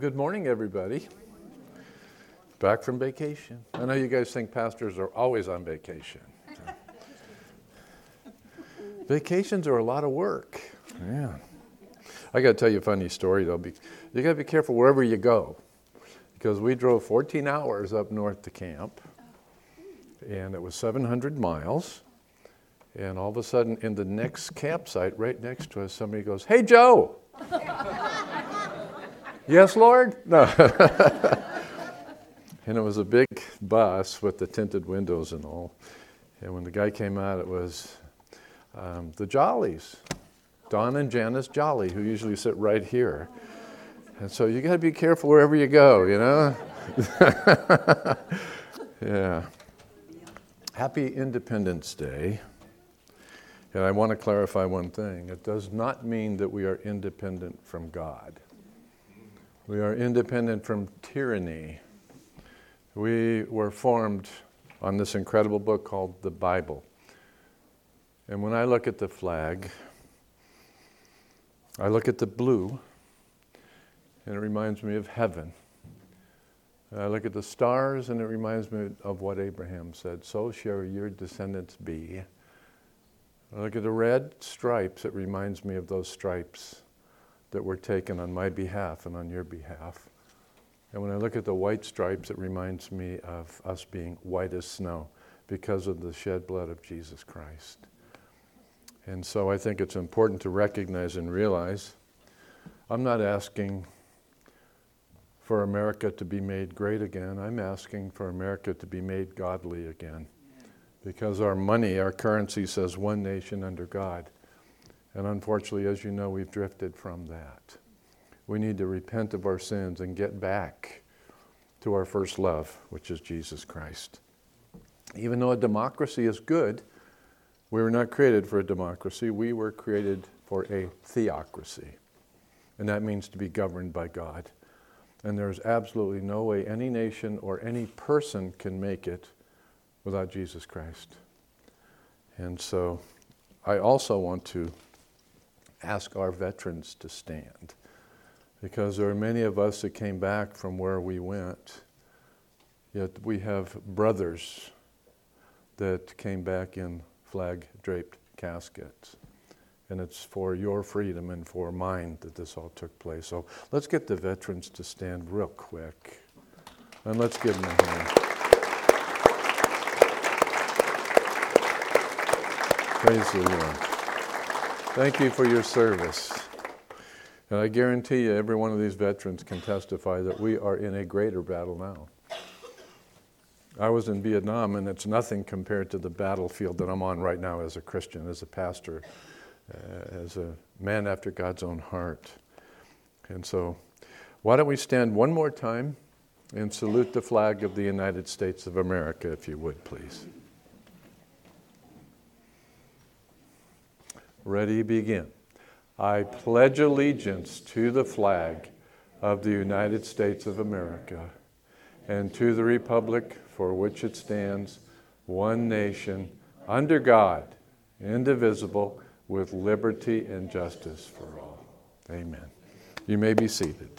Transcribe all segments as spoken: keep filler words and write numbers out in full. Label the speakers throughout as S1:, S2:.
S1: Good morning, everybody. Back from vacation. I know you guys think pastors are always on vacation. Vacations are a lot of work. Yeah. I got to tell you a funny story, though. You got to be careful wherever you go, because we drove fourteen hours up north to camp, and it was seven hundred miles. And all of a sudden, in the next campsite, right next to us, somebody goes, "Hey, Joe." Yes, Lord? No. And it was a big bus with the tinted windows and all. And when the guy came out, it was um, the Jollies, Don and Janice Jolly, who usually sit right here. And so you got to be careful wherever you go, you know? Yeah. Happy Independence Day. And I want to clarify one thing. It does not mean that we are independent from God. We are independent from tyranny. We were formed on this incredible book called the Bible. And when I look at the flag, I look at the blue, and it reminds me of heaven. I look at the stars, and it reminds me of what Abraham said, "So shall your descendants be." I look at the red stripes, it reminds me of those stripes that were taken on my behalf and on your behalf. And when I look at the white stripes, it reminds me of us being white as snow because of the shed blood of Jesus Christ. And so I think it's important to recognize and realize I'm not asking for America to be made great again. I'm asking for America to be made godly again. Because our money, our currency says one nation under God. And unfortunately, as you know, we've drifted from that. We need to repent of our sins and get back to our first love, which is Jesus Christ. Even though a democracy is good, we were not created for a democracy. We were created for a theocracy. And that means to be governed by God. And there's absolutely no way any nation or any person can make it without Jesus Christ. And so I also want to ask our veterans to stand, because there are many of us that came back from where we went, yet we have brothers that came back in flag-draped caskets. And it's for your freedom and for mine that this all took place. So let's get the veterans to stand real quick, and let's give them a hand. Praise the Lord. Thank you for your service. And I guarantee you, every one of these veterans can testify that we are in a greater battle now. I was in Vietnam, and it's nothing compared to the battlefield that I'm on right now as a Christian, as a pastor, uh, as a man after God's own heart. And so, why don't we stand one more time and salute the flag of the United States of America, if you would, please. Ready, begin. I pledge allegiance to the flag of the United States of America and to the republic for which it stands, one nation, under God, indivisible, with liberty and justice for all. Amen. You may be seated.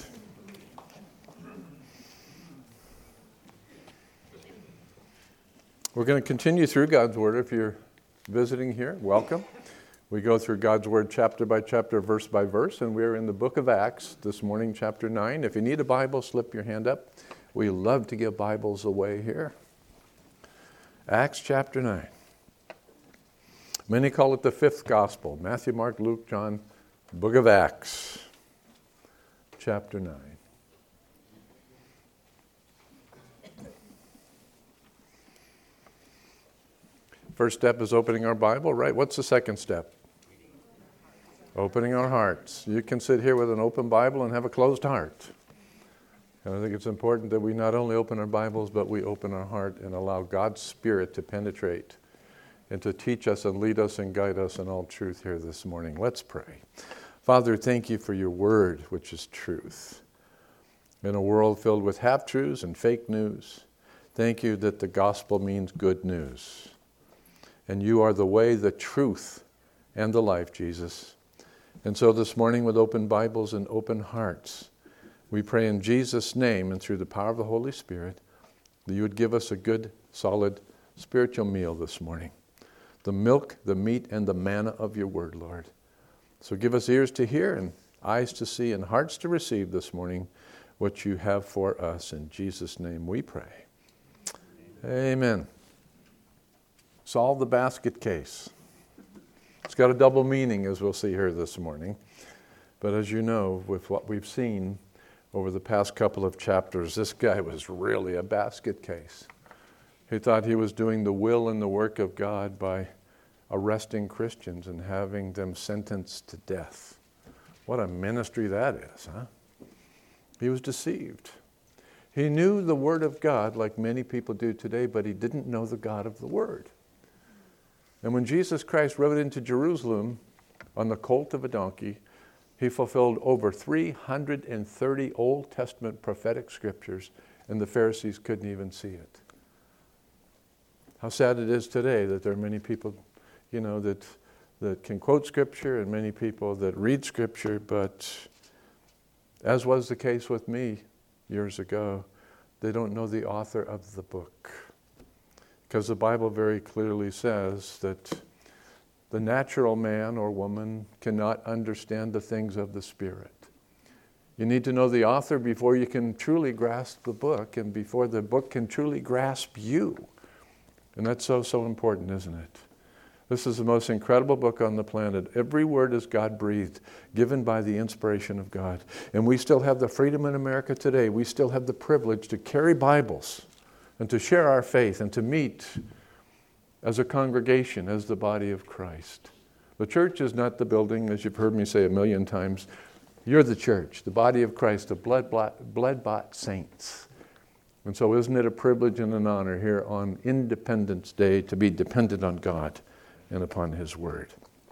S1: We're going to continue through God's Word. If you're visiting here, welcome. We go through God's Word chapter by chapter, verse by verse, and we're in the book of Acts this morning, chapter nine. If you need a Bible, slip your hand up. We love to give Bibles away here. Acts chapter nine. Many call it the fifth gospel. Matthew, Mark, Luke, John, book of Acts, chapter nine. First step is opening our Bible, right? What's the second step? Opening our hearts. You can sit here with an open Bible and have a closed heart. And I think it's important that we not only open our Bibles, but we open our heart and allow God's Spirit to penetrate and to teach us and lead us and guide us in all truth here this morning. Let's pray. Father, thank you for your word, which is truth. In a world filled with half-truths and fake news, thank you that the gospel means good news. And you are the way, the truth, and the life, Jesus. And so this morning, with open Bibles and open hearts, We pray in Jesus' name and through the power of the Holy Spirit that you would give us a good, solid spiritual meal this morning. The milk, the meat, and the manna of your word, Lord. So give us ears to hear and eyes to see and hearts to receive this morning what you have for us. In Jesus' name we pray. Amen. Solve the basket case. It's got a double meaning, as we'll see here this morning. But as you know, with what we've seen over the past couple of chapters, this guy was really a basket case. He thought he was doing the will and the work of God by arresting Christians and having them sentenced to death. What a ministry that is, huh? He was deceived. He knew the Word of God like many people do today, but he didn't know the God of the Word. And when Jesus Christ rode into Jerusalem on the colt of a donkey, he fulfilled over three hundred thirty Old Testament prophetic scriptures, and the Pharisees couldn't even see it. How sad it is today that there are many people, you know, that that can quote Scripture and many people that read Scripture, but as was the case with me years ago, they don't know the author of the book. Because the Bible very clearly says that the natural man or woman cannot understand the things of the Spirit. You need to know the author before you can truly grasp the book and before the book can truly grasp you. And that's so, so important, isn't it? This is the most incredible book on the planet. Every word is God-breathed, given by the inspiration of God. And we still have the freedom in America today. We still have the privilege to carry Bibles and to share our faith and to meet as a congregation, as the body of Christ. The church is not the building, as you've heard me say a million times. You're the church, the body of Christ, the blood-bought saints. And so isn't it a privilege and an honor here on Independence Day to be dependent on God and upon His Word.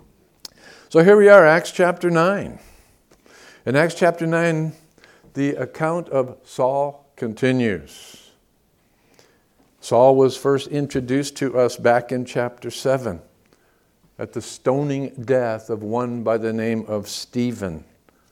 S1: So here we are, Acts chapter nine. In Acts chapter nine, the account of Saul continues. Saul was first introduced to us back in chapter seven at the stoning death of one by the name of Stephen.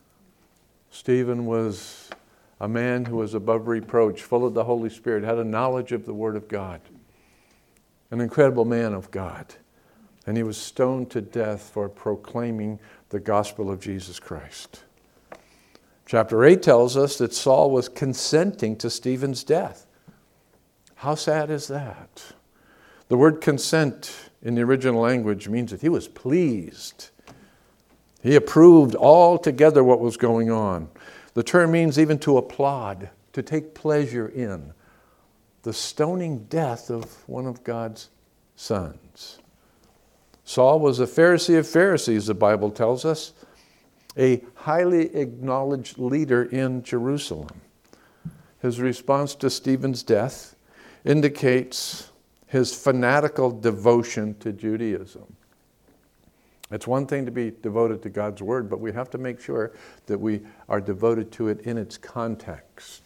S1: Stephen was a man who was above reproach, full of the Holy Spirit, had a knowledge of the Word of God, an incredible man of God. And he was stoned to death for proclaiming the gospel of Jesus Christ. Chapter eight tells us that Saul was consenting to Stephen's death. How sad is that? The word consent in the original language means that he was pleased. He approved altogether what was going on. The term means even to applaud, to take pleasure in the stoning death of one of God's sons. Saul was a Pharisee of Pharisees, the Bible tells us, a highly acknowledged leader in Jerusalem. His response to Stephen's death indicates his fanatical devotion to Judaism. It's one thing to be devoted to God's Word, but we have to make sure that we are devoted to it in its context.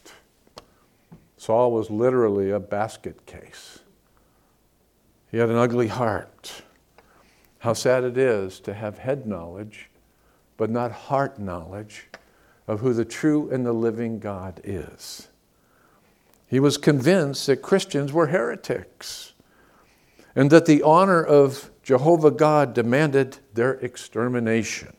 S1: Saul was literally a basket case. He had an ugly heart. How sad it is to have head knowledge, but not heart knowledge of who the true and the living God is. He was convinced that Christians were heretics and that the honor of Jehovah God demanded their extermination.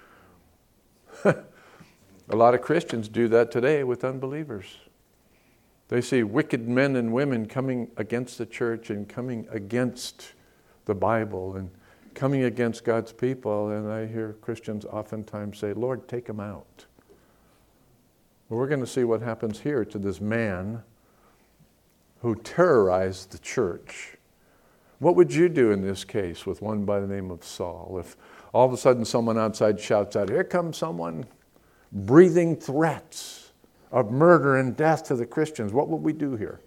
S1: A lot of Christians do that today with unbelievers. They see wicked men and women coming against the church and coming against the Bible and coming against God's people, and I hear Christians oftentimes say, Lord, take them out. Well, we're going to see what happens here to this man who terrorized the church. What would you do in this case with one by the name of Saul? If all of a sudden someone outside shouts out, here comes someone breathing threats of murder and death to the Christians, what would we do here?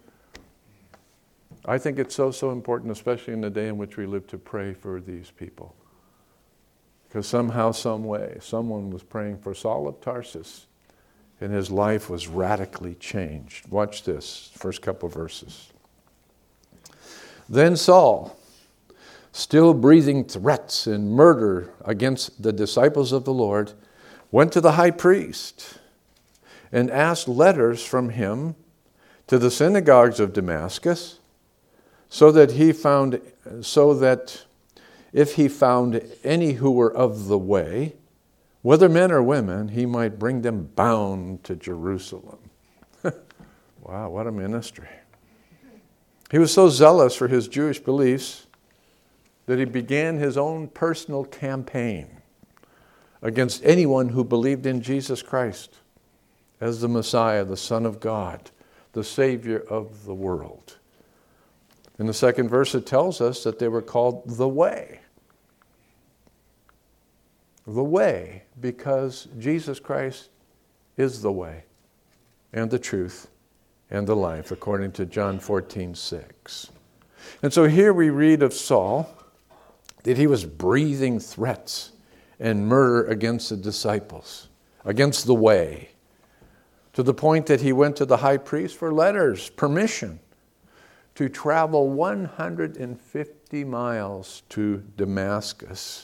S1: I think it's so, so important, especially in the day in which we live, to pray for these people. Because somehow, some way, someone was praying for Saul of Tarsus, and his life was radically changed. Watch this, first couple verses. Then Saul, still breathing threats and murder against the disciples of the Lord, went to the high priest and asked letters from him to the synagogues of Damascus, so that he found, so that if he found any who were of the way, whether men or women, he might bring them bound to Jerusalem. Wow, what a ministry. He was so zealous for his Jewish beliefs that he began his own personal campaign against anyone who believed in Jesus Christ as the Messiah, the Son of God, the Savior of the world. In the second verse, it tells us that they were called the Way. The Way, because Jesus Christ is the way and the truth and the life, according to John fourteen six. And so here we read of Saul that he was breathing threats and murder against the disciples, against the way, to the point that he went to the high priest for letters, permission to travel one hundred fifty miles to Damascus,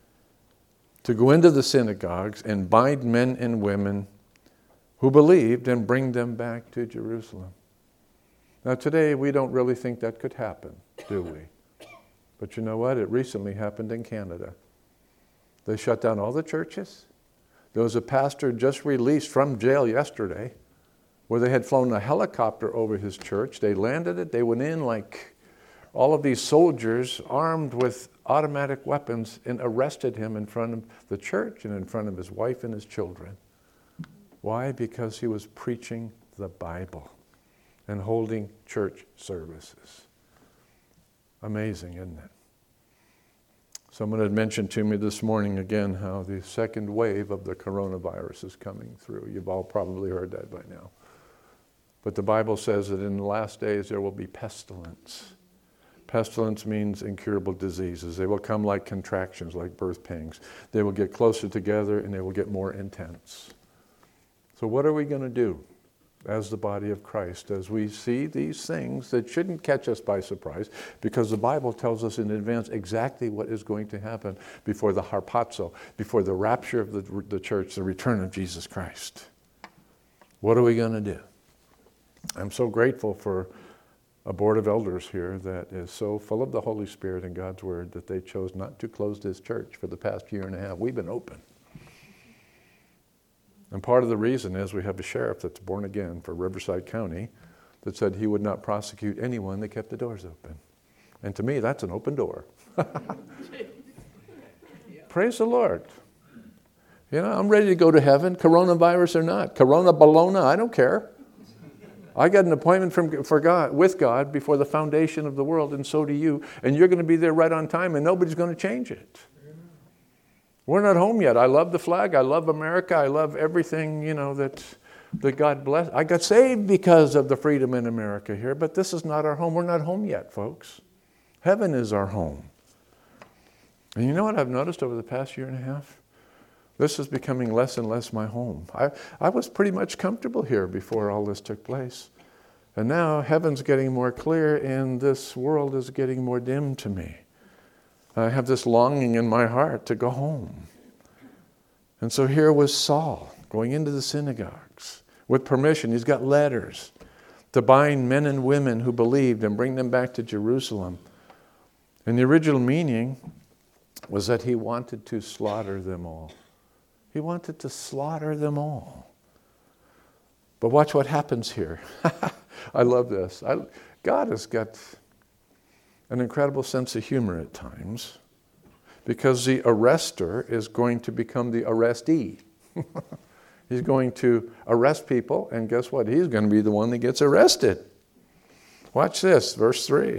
S1: to go into the synagogues and bind men and women who believed and bring them back to Jerusalem. Now today we don't really think that could happen, do we? But you know what? It recently happened in Canada. They shut down all the churches. There was a pastor just released from jail yesterday where they had flown a helicopter over his church. They landed it. They went in like all of these soldiers armed with automatic weapons and arrested him in front of the church and in front of his wife and his children. Why? Because he was preaching the Bible and holding church services. Amazing, isn't it? Someone had mentioned to me this morning again how the second wave of the coronavirus is coming through. You've all probably heard that by now. But the Bible says that in the last days there will be pestilence. Pestilence means incurable diseases. They will come like contractions, like birth pangs. They will get closer together and they will get more intense. So what are we going to do as the body of Christ as we see these things that shouldn't catch us by surprise, because the Bible tells us in advance exactly what is going to happen before the harpazo, before the rapture of the, the church, the return of Jesus Christ. What are we going to do? I'm so grateful for a board of elders here that is so full of the Holy Spirit and God's Word that they chose not to close this church for the past year and a half. We've been open. And part of the reason is we have a sheriff that's born again for Riverside County that said he would not prosecute anyone that kept the doors open. And to me, that's an open door. Praise the Lord. You know, I'm ready to go to heaven, coronavirus or not. Corona Bologna, I don't care. I got an appointment from, for God, with God before the foundation of the world, and so do you. And you're going to be there right on time, and nobody's going to change it. We're not home yet. I love the flag. I love America. I love everything, you know, that, that God bless. I got saved because of the freedom in America here, but this is not our home. We're not home yet, folks. Heaven is our home. And you know what I've noticed over the past year and a half? This is becoming less and less my home. I, I was pretty much comfortable here before all this took place. And now heaven's getting more clear and this world is getting more dim to me. I have this longing in my heart to go home. And so here was Saul going into the synagogues with permission. He's got letters to bind men and women who believed and bring them back to Jerusalem. And the original meaning was that he wanted to slaughter them all. He wanted to slaughter them all. But watch what happens here. I love this. I, God has got an incredible sense of humor at times, because the arrestor is going to become the arrestee. He's going to arrest people, and guess what? He's going to be the one that gets arrested. Watch this, verse three.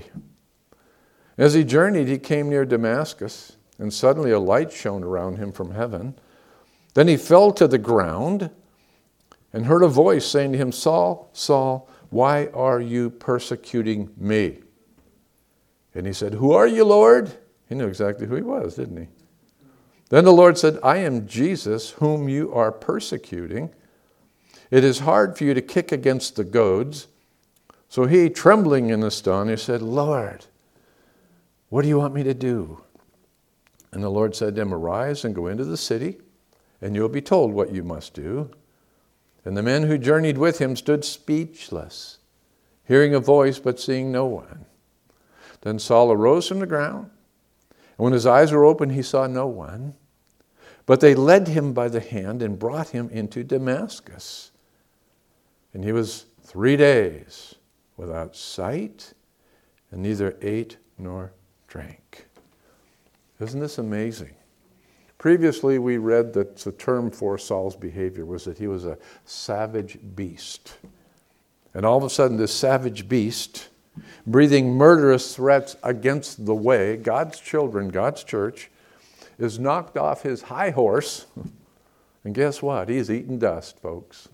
S1: As he journeyed, he came near Damascus, and suddenly a light shone around him from heaven. Then he fell to the ground and heard a voice saying to him, Saul, Saul, why are you persecuting me? And he said, who are you, Lord? He knew exactly who he was, didn't he? Then the Lord said, I am Jesus, whom you are persecuting. It is hard for you to kick against the goads. So he, trembling and astonished, said, Lord, what do you want me to do? And the Lord said to him, arise and go into the city, and you will be told what you must do. And the men who journeyed with him stood speechless, hearing a voice but seeing no one. Then Saul arose from the ground, and when his eyes were opened, he saw no one. But they led him by the hand and brought him into Damascus. And he was three days without sight, and neither ate nor drank. Isn't this amazing? Previously, we read that the term for Saul's behavior was that he was a savage beast. And all of a sudden, this savage beast, breathing murderous threats against the way, God's children, God's church, is knocked off his high horse. And guess what? He's eating dust, folks.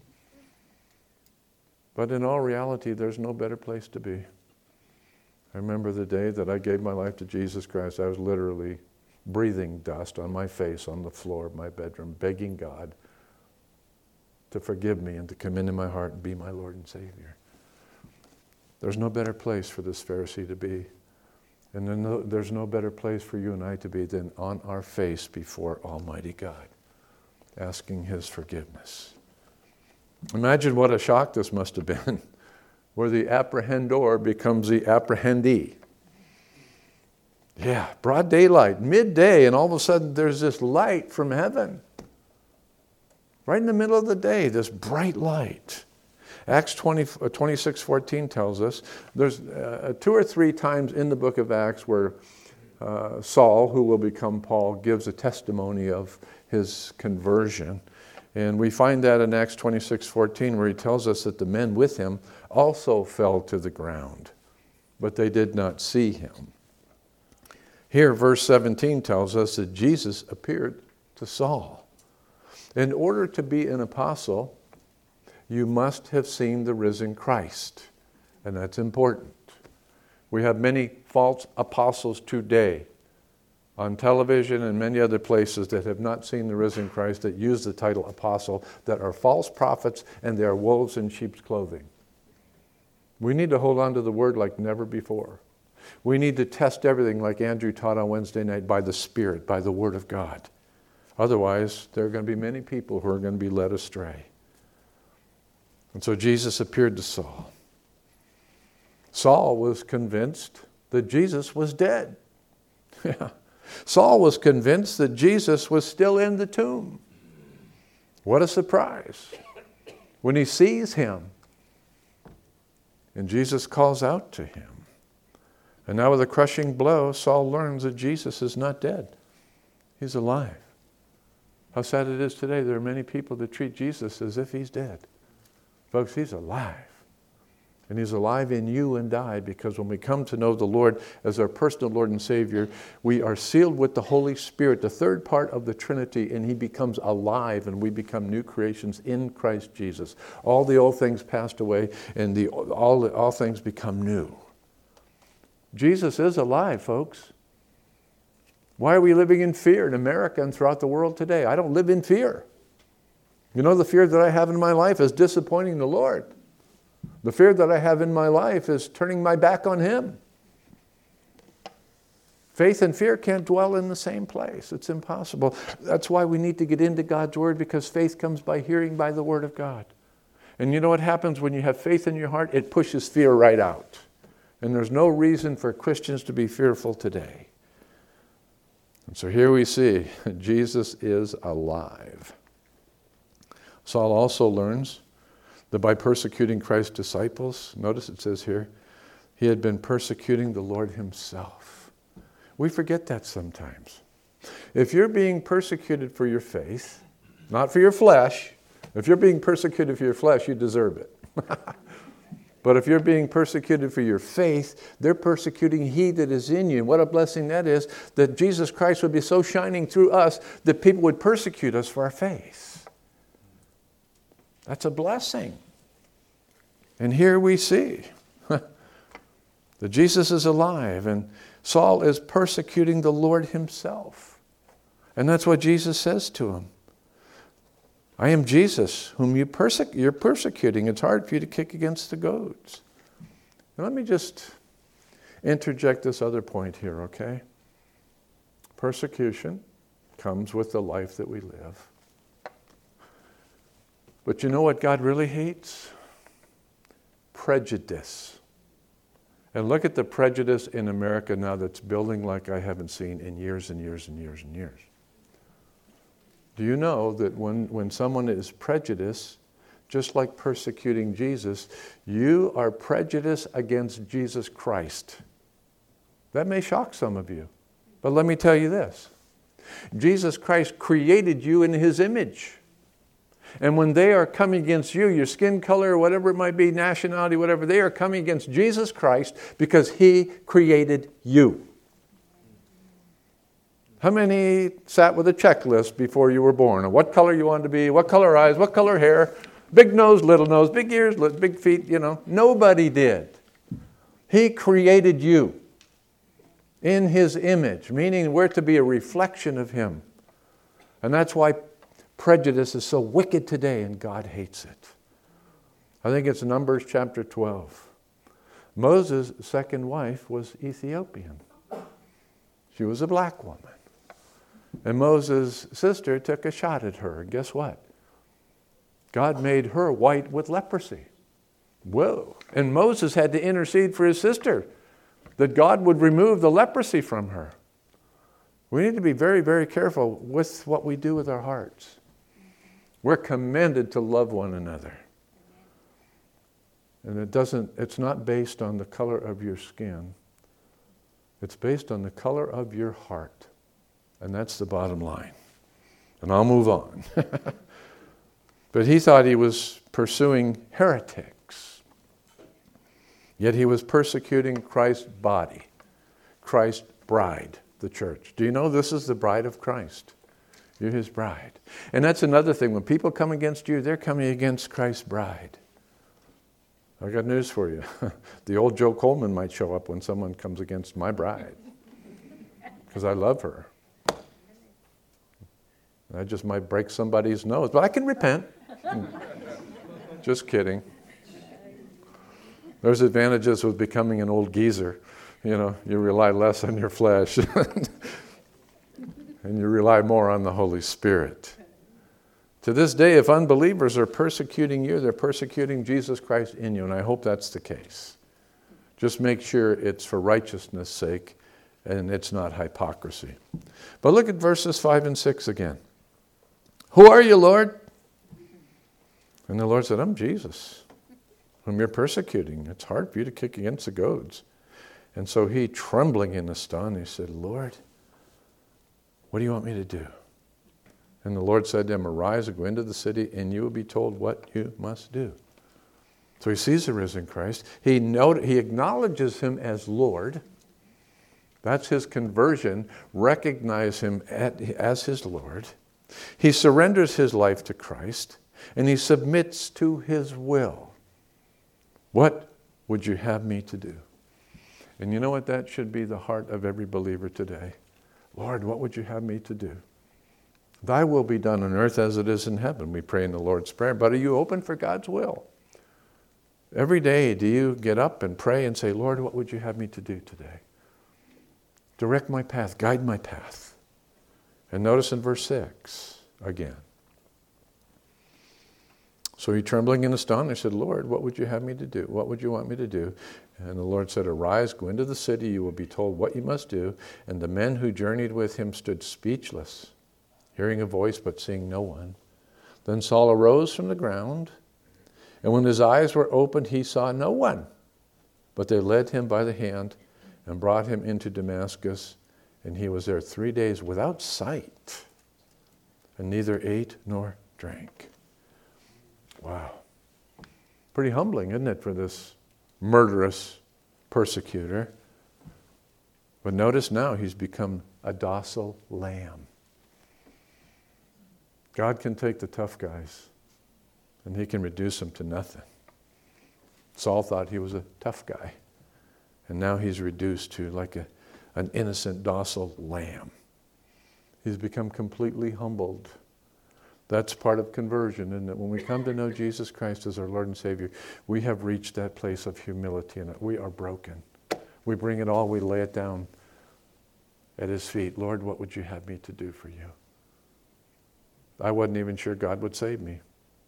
S1: But in all reality, there's no better place to be. I remember the day that I gave my life to Jesus Christ. I was literally breathing dust on my face on the floor of my bedroom, begging God to forgive me and to come into my heart and be my Lord and Savior. There's no better place for this Pharisee to be. And then no, there's no better place for you and I to be than on our face before Almighty God, asking His forgiveness. Imagine what a shock this must have been, where the apprehendor becomes the apprehendee. Yeah, broad daylight, midday, and all of a sudden there's this light from heaven. Right in the middle of the day, this bright light. Acts twenty, twenty-six fourteen tells us there's uh, two or three times in the book of Acts where uh, Saul, who will become Paul, gives a testimony of his conversion. And we find that in Acts twenty-six fourteen, where he tells us that the men with him also fell to the ground, but they did not see him. Here, verse seventeen tells us that Jesus appeared to Saul. In order to be an apostle, you must have seen the risen Christ, and that's important. We have many false apostles today on television and many other places that have not seen the risen Christ, that use the title apostle, that are false prophets, and they are wolves in sheep's clothing. We need to hold on to the word like never before. We need to test everything, like Andrew taught on Wednesday night, by the Spirit, by the Word of God. Otherwise, there are going to be many people who are going to be led astray. And so Jesus appeared to Saul. Saul was convinced that Jesus was dead. Yeah. Saul was convinced that Jesus was still in the tomb. What a surprise when he sees him. And Jesus calls out to him. And now with a crushing blow, Saul learns that Jesus is not dead. He's alive. How sad it is today. There are many people that treat Jesus as if he's dead. Folks, he's alive. And he's alive in you and I, because when we come to know the Lord as our personal Lord and Savior, we are sealed with the Holy Spirit, the third part of the Trinity, and he becomes alive and we become new creations in Christ Jesus. All the old things passed away and the, all, all things become new. Jesus is alive, folks. Why are we living in fear in America and throughout the world today? I don't live in fear. You know, the fear that I have in my life is disappointing the Lord. The fear that I have in my life is turning my back on Him. Faith and fear can't dwell in the same place. It's impossible. That's why we need to get into God's Word, because faith comes by hearing by the Word of God. And you know what happens when you have faith in your heart? It pushes fear right out. And there's no reason for Christians to be fearful today. And so here we see Jesus is alive. Saul also learns that by persecuting Christ's disciples, notice it says here, he had been persecuting the Lord himself. We forget that sometimes. If you're being persecuted for your faith, not for your flesh, if you're being persecuted for your flesh, you deserve it. But if you're being persecuted for your faith, they're persecuting He that is in you. And what a blessing that is, that Jesus Christ would be so shining through us that people would persecute us for our faith. That's a blessing. And here we see that Jesus is alive and Saul is persecuting the Lord himself. And that's what Jesus says to him. I am Jesus, whom you perse- you're persecuting. It's hard for you to kick against the goads. And let me just interject this other point here, okay? Persecution comes with the life that we live. But you know what God really hates? Prejudice. And look at the prejudice in America now that's building like I haven't seen in years and years and years and years. Do you know that when, when someone is prejudiced, just like persecuting Jesus, you are prejudiced against Jesus Christ? That may shock some of you. But let me tell you this. Jesus Christ created you in His image. And when they are coming against you, your skin color, whatever it might be, nationality, whatever, they are coming against Jesus Christ because He created you. How many sat with a checklist before you were born? What color you wanted to be, what color eyes, what color hair, big nose, little nose, big ears, big feet, you know. Nobody did. He created you in His image, meaning we're to be a reflection of Him. And that's why prejudice is so wicked today, and God hates it. I think it's Numbers chapter twelve. Moses' second wife was Ethiopian. She was a black woman. And Moses' sister took a shot at her. And guess what? God made her white with leprosy. Whoa. And Moses had to intercede for his sister, that God would remove the leprosy from her. We need to be very, very careful with what we do with our hearts. We're commanded to love one another. And it doesn't, it's not based on the color of your skin. It's based on the color of your heart. And that's the bottom line. And I'll move on. But he thought he was pursuing heretics. Yet he was persecuting Christ's body, Christ's bride, the church. Do you know this is the bride of Christ? You're His bride. And that's another thing. When people come against you, they're coming against Christ's bride. I got news for you. The old Joe Coleman might show up when someone comes against my bride. Because I love her. I just might break somebody's nose, but I can repent. Just kidding. There's advantages with becoming an old geezer. You know, you rely less on your flesh. And you rely more on the Holy Spirit. To this day, if unbelievers are persecuting you, they're persecuting Jesus Christ in you, and I hope that's the case. Just make sure it's for righteousness' sake and it's not hypocrisy. But look at verses five and six again. Who are you, Lord? And the Lord said, I'm Jesus, whom you're persecuting. It's hard for you to kick against the goads. And so he, trembling and astonished, said, Lord, what do you want me to do? And the Lord said to him, arise and go into the city, and you will be told what you must do. So he sees the risen Christ. He, note, he acknowledges him as Lord. That's his conversion. Recognize him at, as his Lord. He surrenders his life to Christ, and he submits to his will. What would you have me to do? And you know what? That should be the heart of every believer today. Lord, what would you have me to do? Thy will be done on earth as it is in heaven. We pray in the Lord's Prayer. But are you open for God's will? Every day, do you get up and pray and say, Lord, what would you have me to do today? Direct my path, guide my path. And notice in verse six again. So he, trembling and astonished, said, Lord, what would you have me to do? What would you want me to do? And the Lord said, arise, go into the city, you will be told what you must do. And the men who journeyed with him stood speechless, hearing a voice but seeing no one. Then Saul arose from the ground, and when his eyes were opened, he saw no one. But they led him by the hand and brought him into Damascus, and he was there three days without sight, and neither ate nor drank. Wow. Pretty humbling, isn't it, for this murderous persecutor? But notice now he's become a docile lamb. God can take the tough guys and he can reduce them to nothing. Saul thought he was a tough guy, and now he's reduced to like a, an innocent, docile lamb. He's become completely humbled. That's part of conversion, isn't it? When we come to know Jesus Christ as our Lord and Savior, we have reached that place of humility, and we are broken. We bring it all, we lay it down at his feet. Lord, what would you have me to do for you? I wasn't even sure God would save me.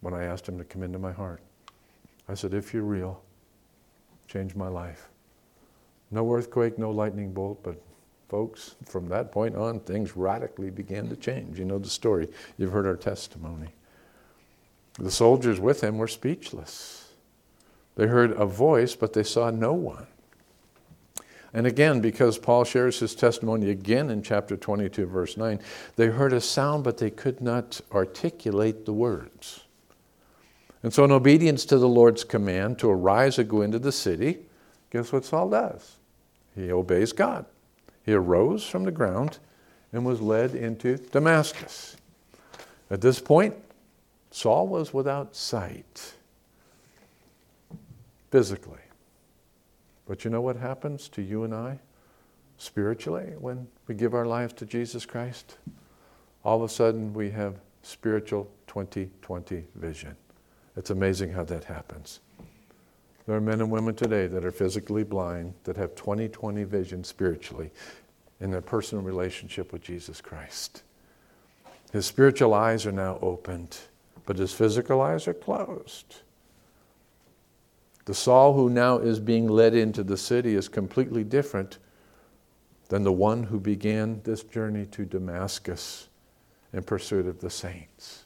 S1: when I asked him to come into my heart. I said, if you're real, change my life. No earthquake, no lightning bolt, but folks, from that point on, things radically began to change. You know the story. You've heard our testimony. The soldiers with him were speechless. They heard a voice, but they saw no one. And again, because Paul shares his testimony again in chapter twenty-two, verse nine, they heard a sound, but they could not articulate the words. And so in obedience to the Lord's command to arise and go into the city, guess what Saul does? He obeys God. He arose from the ground and was led into Damascus. At this point, Saul was without sight, physically. But you know what happens to you and I spiritually when we give our lives to Jesus Christ? All of a sudden we have spiritual twenty twenty vision. It's amazing how that happens. There are men and women today that are physically blind that have twenty twenty vision spiritually in their personal relationship with Jesus Christ. His spiritual eyes are now opened, but his physical eyes are closed. The Saul who now is being led into the city is completely different than the one who began this journey to Damascus in pursuit of the saints.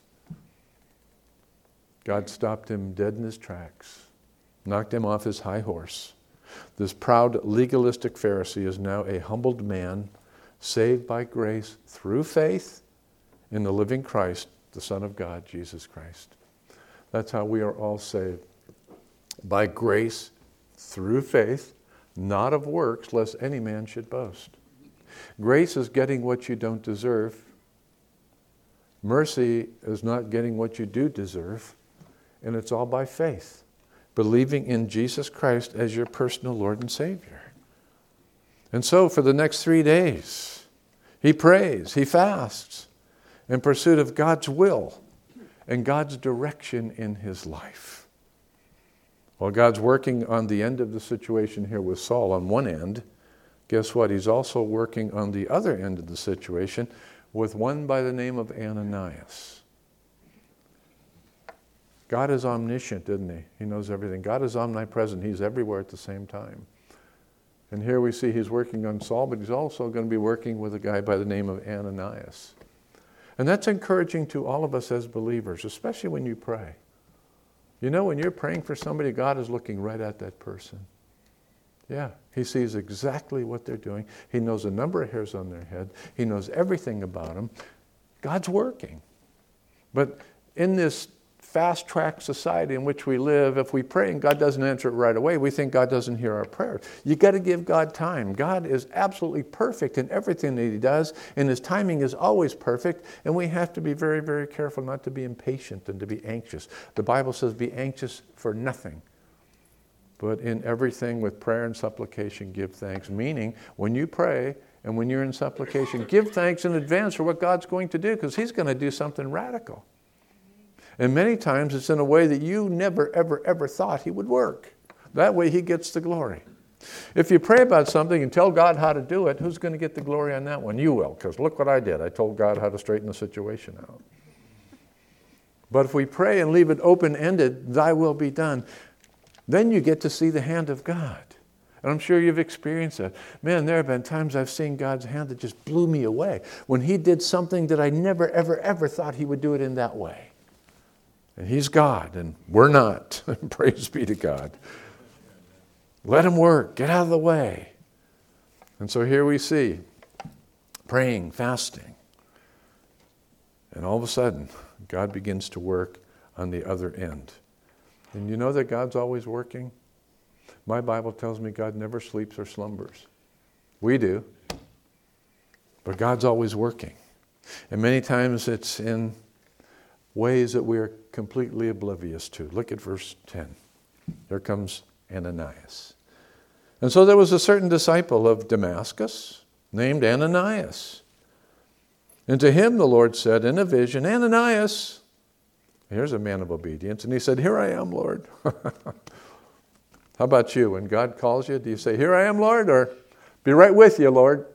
S1: God stopped him dead in his tracks, knocked him off his high horse. This proud legalistic Pharisee is now a humbled man, saved by grace through faith in the living Christ, the Son of God, Jesus Christ. That's how we are all saved. By grace through faith, not of works, lest any man should boast. Grace is getting what you don't deserve. Mercy is not getting what you do deserve. And it's all by faith, believing in Jesus Christ as your personal Lord and Savior. And so for the next three days, he prays, he fasts in pursuit of God's will and God's direction in his life. While God's working on the end of the situation here with Saul on one end, guess what? He's also working on the other end of the situation with one by the name of Ananias. God is omniscient, isn't he? He knows everything. God is omnipresent. He's everywhere at the same time. And here we see he's working on Saul, but he's also going to be working with a guy by the name of Ananias. And that's encouraging to all of us as believers, especially when you pray. You know, when you're praying for somebody, God is looking right at that person. Yeah, he sees exactly what they're doing. He knows the number of hairs on their head. He knows everything about them. God's working. But in this fast-track society in which we live, if we pray and God doesn't answer it right away, we think God doesn't hear our prayers. You got to give God time. God is absolutely perfect in everything that he does, and his timing is always perfect, and we have to be very, very careful not to be impatient and to be anxious. The Bible says, be anxious for nothing, but in everything with prayer and supplication give thanks. Meaning, when you pray and when you're in supplication, give thanks in advance for what God's going to do, because he's going to do something radical. And many times it's in a way that you never, ever, ever thought he would work. That way he gets the glory. If you pray about something and tell God how to do it, who's going to get the glory on that one? You will, because look what I did. I told God how to straighten the situation out. But if we pray and leave it open-ended, thy will be done, then you get to see the hand of God. And I'm sure you've experienced that. Man, there have been times I've seen God's hand that just blew me away. When he did something that I never, ever, ever thought he would do it in that way. And he's God, and we're not. Praise be to God. Let him work. Get out of the way. And so here we see praying, fasting. And all of a sudden, God begins to work on the other end. And you know that God's always working? My Bible tells me God never sleeps or slumbers. We do. But God's always working. And many times it's in ways that we are completely oblivious to. Look at verse ten. There comes Ananias. And so there was a certain disciple of Damascus named Ananias. And to him the Lord said in a vision, Ananias. Here's a man of obedience. And he said, here I am, Lord. How about you? When God calls you, do you say, here I am, Lord? Or be right with you, Lord?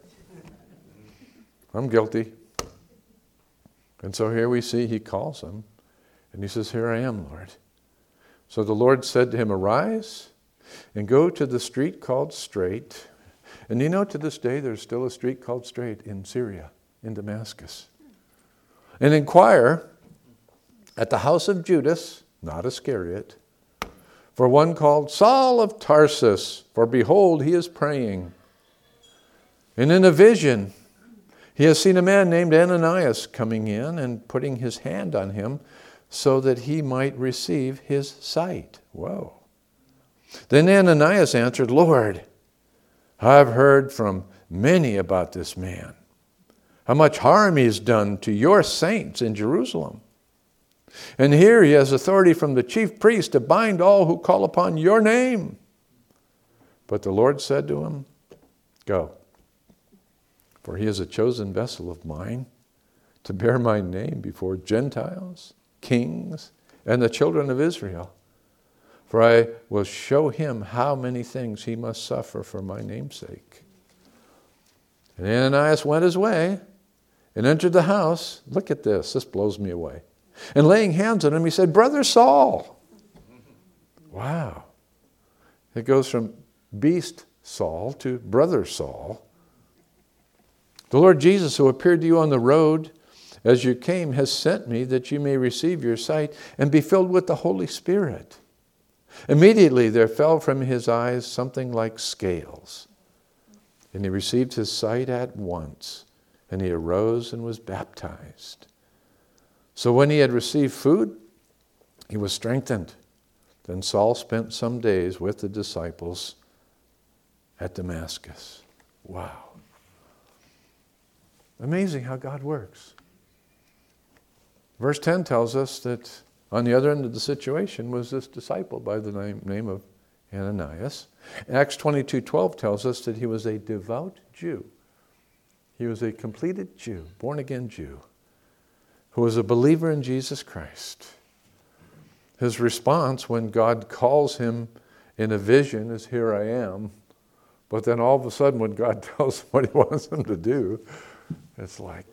S1: I'm guilty. And so here we see he calls him. And he says, here I am, Lord. So the Lord said to him, arise and go to the street called Straight. And you know, to this day, there's still a street called Straight in Syria, in Damascus. And inquire at the house of Judas, not Iscariot, for one called Saul of Tarsus, for behold, he is praying. And in a vision, he has seen a man named Ananias coming in and putting his hand on him so that he might receive his sight. Whoa. Then Ananias answered, Lord, I've heard from many about this man, how much harm he has done to your saints in Jerusalem. And here he has authority from the chief priest to bind all who call upon your name. But the Lord said to him, go, for he is a chosen vessel of mine to bear my name before Gentiles, kings, and the children of Israel. For I will show him how many things he must suffer for my name's sake. And Ananias went his way and entered the house. Look at this. This blows me away. And laying hands on him, he said, Brother Saul. Wow. It goes from beast Saul to brother Saul. The Lord Jesus, who appeared to you on the road as you came, has sent me that you may receive your sight and be filled with the Holy Spirit. Immediately there fell from his eyes something like scales, and he received his sight at once, and he arose and was baptized. So when he had received food, he was strengthened. Then Saul spent some days with the disciples at Damascus. Wow. Amazing how God works. Verse ten tells us that on the other end of the situation was this disciple by the name, name of Ananias. Acts twenty-two twelve tells us that he was a devout Jew. He was a completed Jew, born-again Jew, who was a believer in Jesus Christ. His response when God calls him in a vision is, here I am. But then all of a sudden when God tells him what he wants him to do, it's like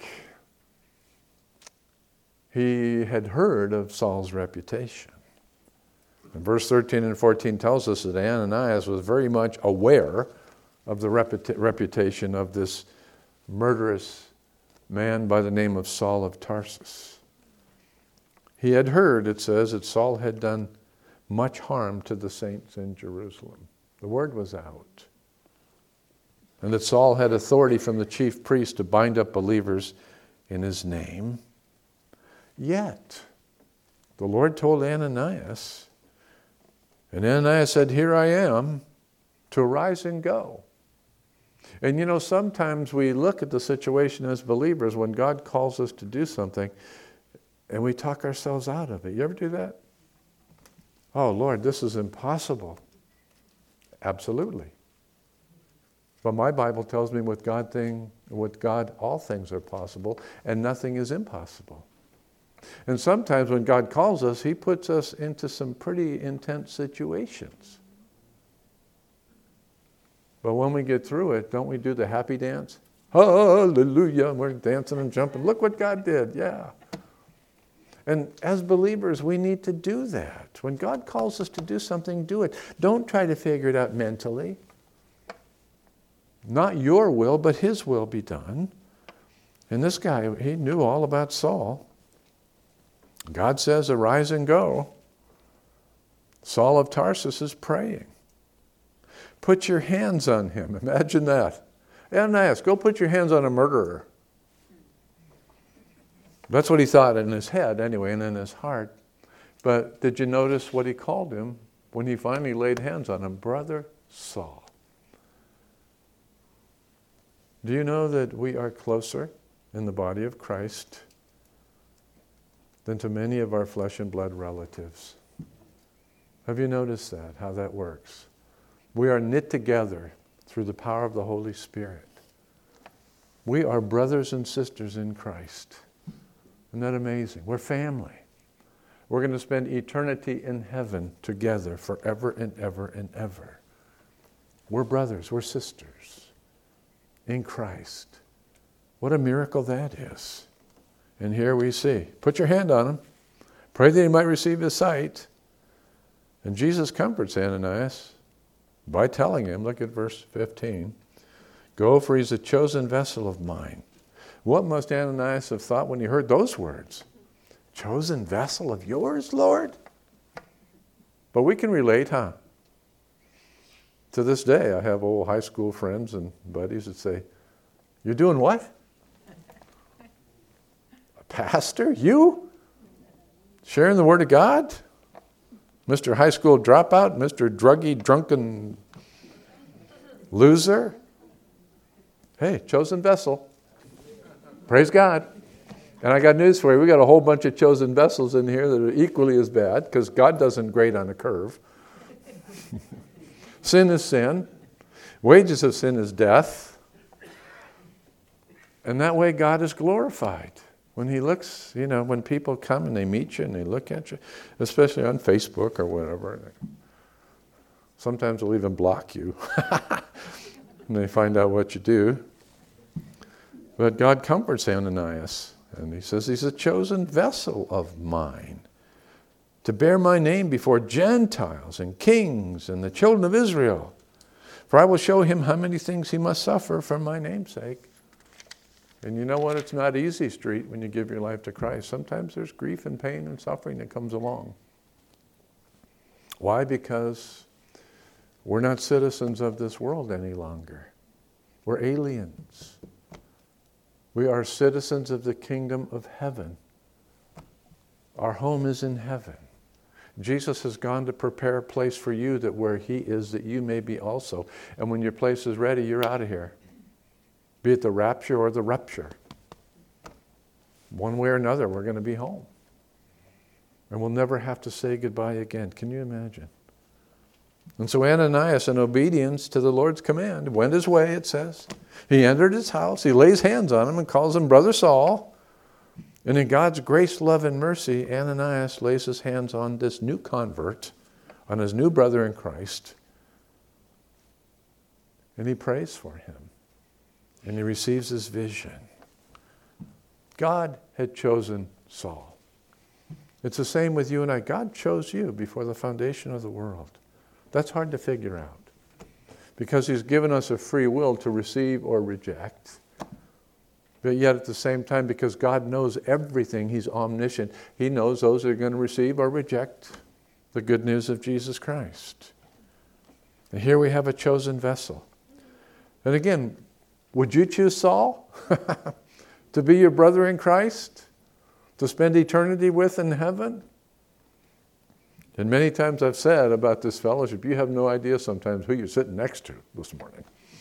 S1: he had heard of Saul's reputation. And verse thirteen and fourteen tells us that Ananias was very much aware of the reputa- reputation of this murderous man by the name of Saul of Tarsus. He had heard, it says, that Saul had done much harm to the saints in Jerusalem. The word was out. And that Saul had authority from the chief priest to bind up believers in his name. Yet, the Lord told Ananias, and Ananias said, here I am, to arise and go. And you know, sometimes we look at the situation as believers when God calls us to do something, and we talk ourselves out of it. You ever do that? Oh, Lord, this is impossible. Absolutely. But my Bible tells me with God thing, with God all things are possible, and nothing is impossible. And sometimes when God calls us, he puts us into some pretty intense situations. But when we get through it, don't we do the happy dance? Hallelujah, and we're dancing and jumping. Look what God did, yeah. And as believers, we need to do that. When God calls us to do something, do it. Don't try to figure it out mentally. Not your will, but his will be done. And this guy, he knew all about Saul. God says, arise and go. Saul of Tarsus is praying. Put your hands on him. Imagine that. Ananias, go put your hands on a murderer. That's what he thought in his head anyway, and in his heart. But did you notice what he called him when he finally laid hands on him? Brother Saul. Do you know that we are closer in the body of Christ than to many of our flesh and blood relatives? Have you noticed that, how that works? We are knit together through the power of the Holy Spirit. We are brothers and sisters in Christ. Isn't that amazing? We're family. We're going to spend eternity in heaven together forever and ever and ever. We're brothers, we're sisters in Christ. What a miracle that is. And here we see. Put your hand on him. Pray that he might receive his sight. And Jesus comforts Ananias by telling him, look at verse fifteen, go, for he's a chosen vessel of mine. What must Ananias have thought when he heard those words? Chosen vessel of yours, Lord? But we can relate, huh? To this day, I have old high school friends and buddies that say, you're doing what? A pastor? You? Sharing the Word of God? Mister High School dropout? Mister Druggy, drunken loser? Hey, chosen vessel. Praise God. And I got news for you. We got a whole bunch of chosen vessels in here that are equally as bad, because God doesn't grade on a curve. Sin is sin. Wages of sin is death. And that way God is glorified. When he looks, you know, when people come and they meet you and they look at you, especially on Facebook or whatever, sometimes they'll even block you when they find out what you do. But God comforts Ananias, and he says he's a chosen vessel of mine to bear my name before Gentiles and kings and the children of Israel. For I will show him how many things he must suffer for my name's sake. And you know what? It's not easy street when you give your life to Christ. Sometimes there's grief and pain and suffering that comes along. Why? Because we're not citizens of this world any longer. We're aliens. We are citizens of the kingdom of heaven. Our home is in heaven. Jesus has gone to prepare a place for you, that where he is, that you may be also. And when your place is ready, you're out of here. Be it the rapture or the rupture. One way or another, we're going to be home. And we'll never have to say goodbye again. Can you imagine? And so Ananias, in obedience to the Lord's command, went his way, it says. He entered his house. He lays hands on him and calls him Brother Saul. And in God's grace, love, and mercy, Ananias lays his hands on this new convert, on his new brother in Christ. And he prays for him. And he receives his vision. God had chosen Saul. It's the same with you and I. God chose you before the foundation of the world. That's hard to figure out, because he's given us a free will to receive or reject. But yet at the same time, because God knows everything, he's omniscient, he knows those that are going to receive or reject the good news of Jesus Christ. And here we have a chosen vessel. And again, would you choose Saul to be your brother in Christ, to spend eternity with in heaven? And many times I've said about this fellowship, you have no idea sometimes who you're sitting next to this morning.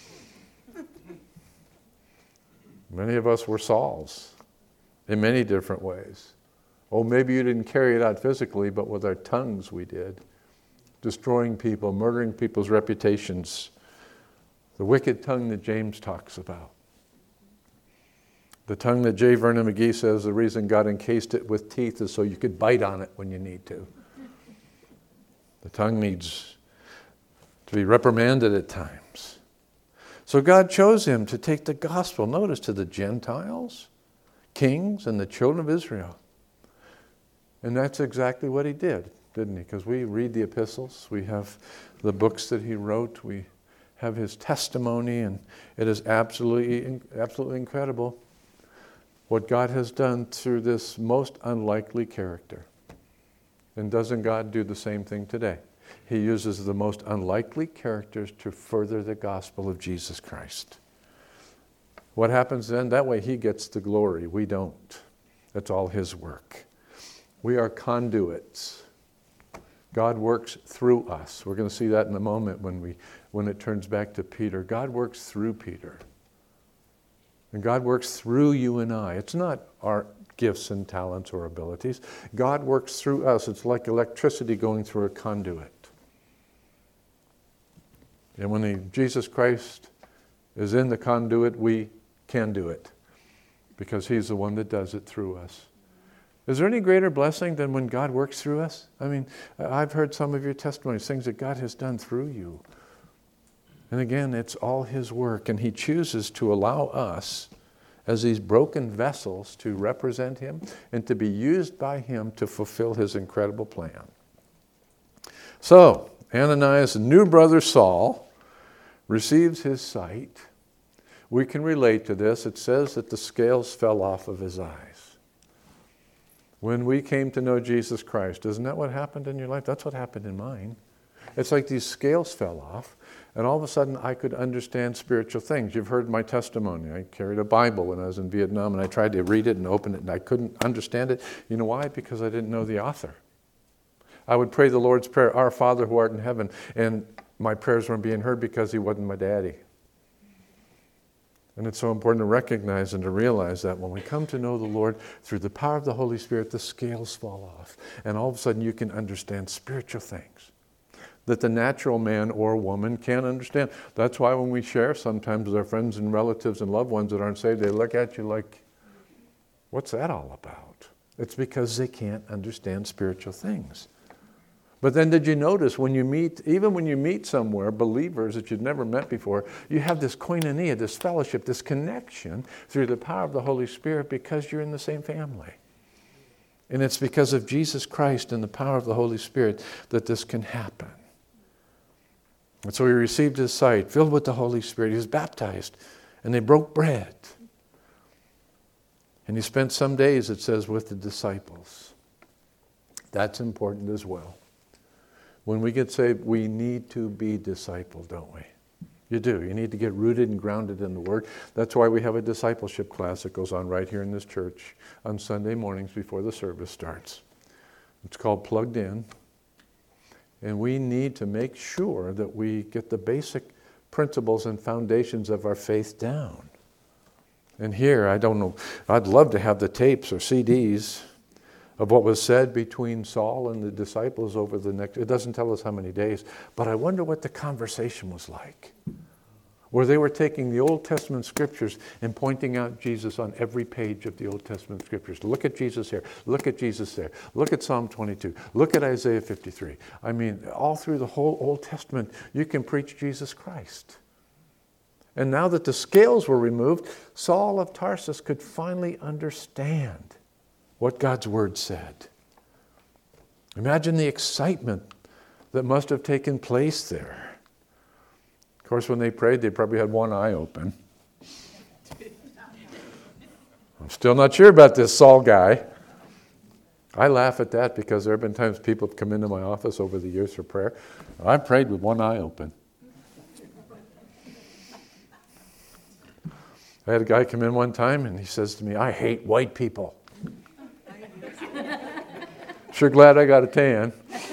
S1: Many of us were Sauls in many different ways. Oh, maybe you didn't carry it out physically, but with our tongues we did. Destroying people, murdering people's reputations. The wicked tongue that James talks about. The tongue that J. Vernon McGee says the reason God encased it with teeth is so you could bite on it when you need to. The tongue needs to be reprimanded at times. So God chose him to take the gospel, notice, to the Gentiles, kings, and the children of Israel. And that's exactly what he did, didn't he? Because we read the epistles, we have the books that he wrote, we have his testimony, and it is absolutely, absolutely incredible what God has done through this most unlikely character. And doesn't God do the same thing today? He uses the most unlikely characters to further the gospel of Jesus Christ. What happens then? That way he gets the glory. We don't. That's all his work. We are conduits. God works through us. We're going to see that in a moment when we when it turns back to Peter. God works through Peter. And God works through you and I. It's not our gifts and talents or abilities. God works through us. It's like electricity going through a conduit. And when the, Jesus Christ is in the conduit, we can do it, because he's the one that does it through us. Is there any greater blessing than when God works through us? I mean, I've heard some of your testimonies, things that God has done through you. And again, it's all his work, and he chooses to allow us, as these broken vessels to represent him and to be used by him to fulfill his incredible plan. So, Ananias' new brother Saul receives his sight. We can relate to this. It says that the scales fell off of his eyes. When we came to know Jesus Christ, isn't that what happened in your life? That's what happened in mine. It's like these scales fell off, and all of a sudden I could understand spiritual things. You've heard my testimony. I carried a Bible when I was in Vietnam, and I tried to read it and open it, and I couldn't understand it. You know why? Because I didn't know the author. I would pray the Lord's Prayer, Our Father who art in heaven, and my prayers weren't being heard because he wasn't my daddy. And it's so important to recognize and to realize that when we come to know the Lord through the power of the Holy Spirit, the scales fall off. And all of a sudden you can understand spiritual things that the natural man or woman can't understand. That's why when we share sometimes with our friends and relatives and loved ones that aren't saved, they look at you like, what's that all about? It's because they can't understand spiritual things. But then did you notice when you meet, even when you meet somewhere, believers that you've never met before, you have this koinonia, this fellowship, this connection through the power of the Holy Spirit because you're in the same family. And it's because of Jesus Christ and the power of the Holy Spirit that this can happen. And so he received his sight, filled with the Holy Spirit. He was baptized, and they broke bread. And he spent some days, it says, with the disciples. That's important as well. When we get saved, we need to be discipled, don't we? You do. You need to get rooted and grounded in the Word. That's why we have a discipleship class that goes on right here in this church on Sunday mornings before the service starts. It's called Plugged In. And we need to make sure that we get the basic principles and foundations of our faith down. And here, I don't know, I'd love to have the tapes or C Ds of what was said between Saul and the disciples over the next, it doesn't tell us how many days, but I wonder what the conversation was like. Where they were taking the Old Testament scriptures and pointing out Jesus on every page of the Old Testament scriptures. Look at Jesus here. Look at Jesus there. Look at Psalm twenty-two. Look at Isaiah fifty-three. I mean, all through the whole Old Testament, you can preach Jesus Christ. And now that the scales were removed, Saul of Tarsus could finally understand what God's Word said. Imagine the excitement that must have taken place there. Of course, when they prayed, they probably had one eye open. I'm still not sure about this Saul guy. I laugh at that because there have been times people have come into my office over the years for prayer. I prayed with one eye open. I had a guy come in one time and he says to me, I hate white people. Sure glad I got a tan.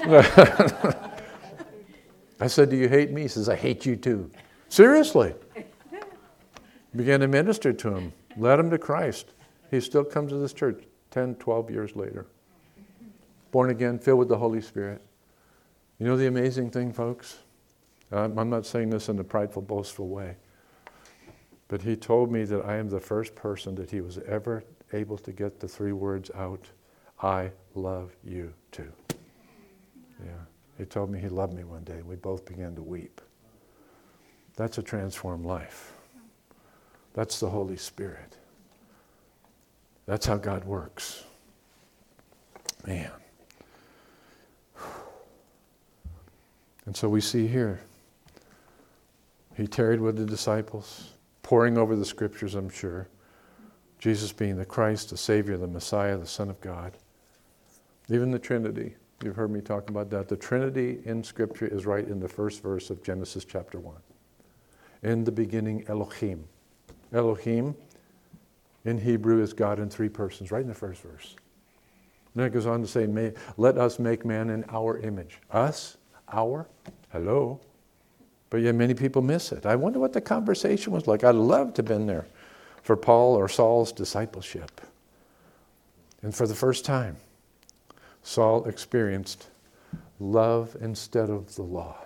S1: I said, do you hate me? He says, I hate you too. Seriously. Began to minister to him. Led him to Christ. He still comes to this church ten, twelve years later. Born again, filled with the Holy Spirit. You know the amazing thing, folks? I'm not saying this in a prideful, boastful way. But he told me that I am the first person that he was ever able to get the three words out. I love you too. Yeah. He told me he loved me one day. We both began to weep. That's a transformed life. That's the Holy Spirit. That's how God works. Man. And so we see here, he tarried with the disciples, poring over the scriptures, I'm sure. Jesus being the Christ, the Savior, the Messiah, the Son of God. Even the Trinity. You've heard me talk about that. The Trinity in Scripture is right in the first verse of Genesis chapter one. In the beginning, Elohim. Elohim in Hebrew is God in three persons, right in the first verse. Then it goes on to say, May, let us make man in our image. Us? Our? Hello? But yet many people miss it. I wonder what the conversation was like. I'd love to have been there for Paul or Saul's discipleship. And for the first time, Saul experienced love instead of the law.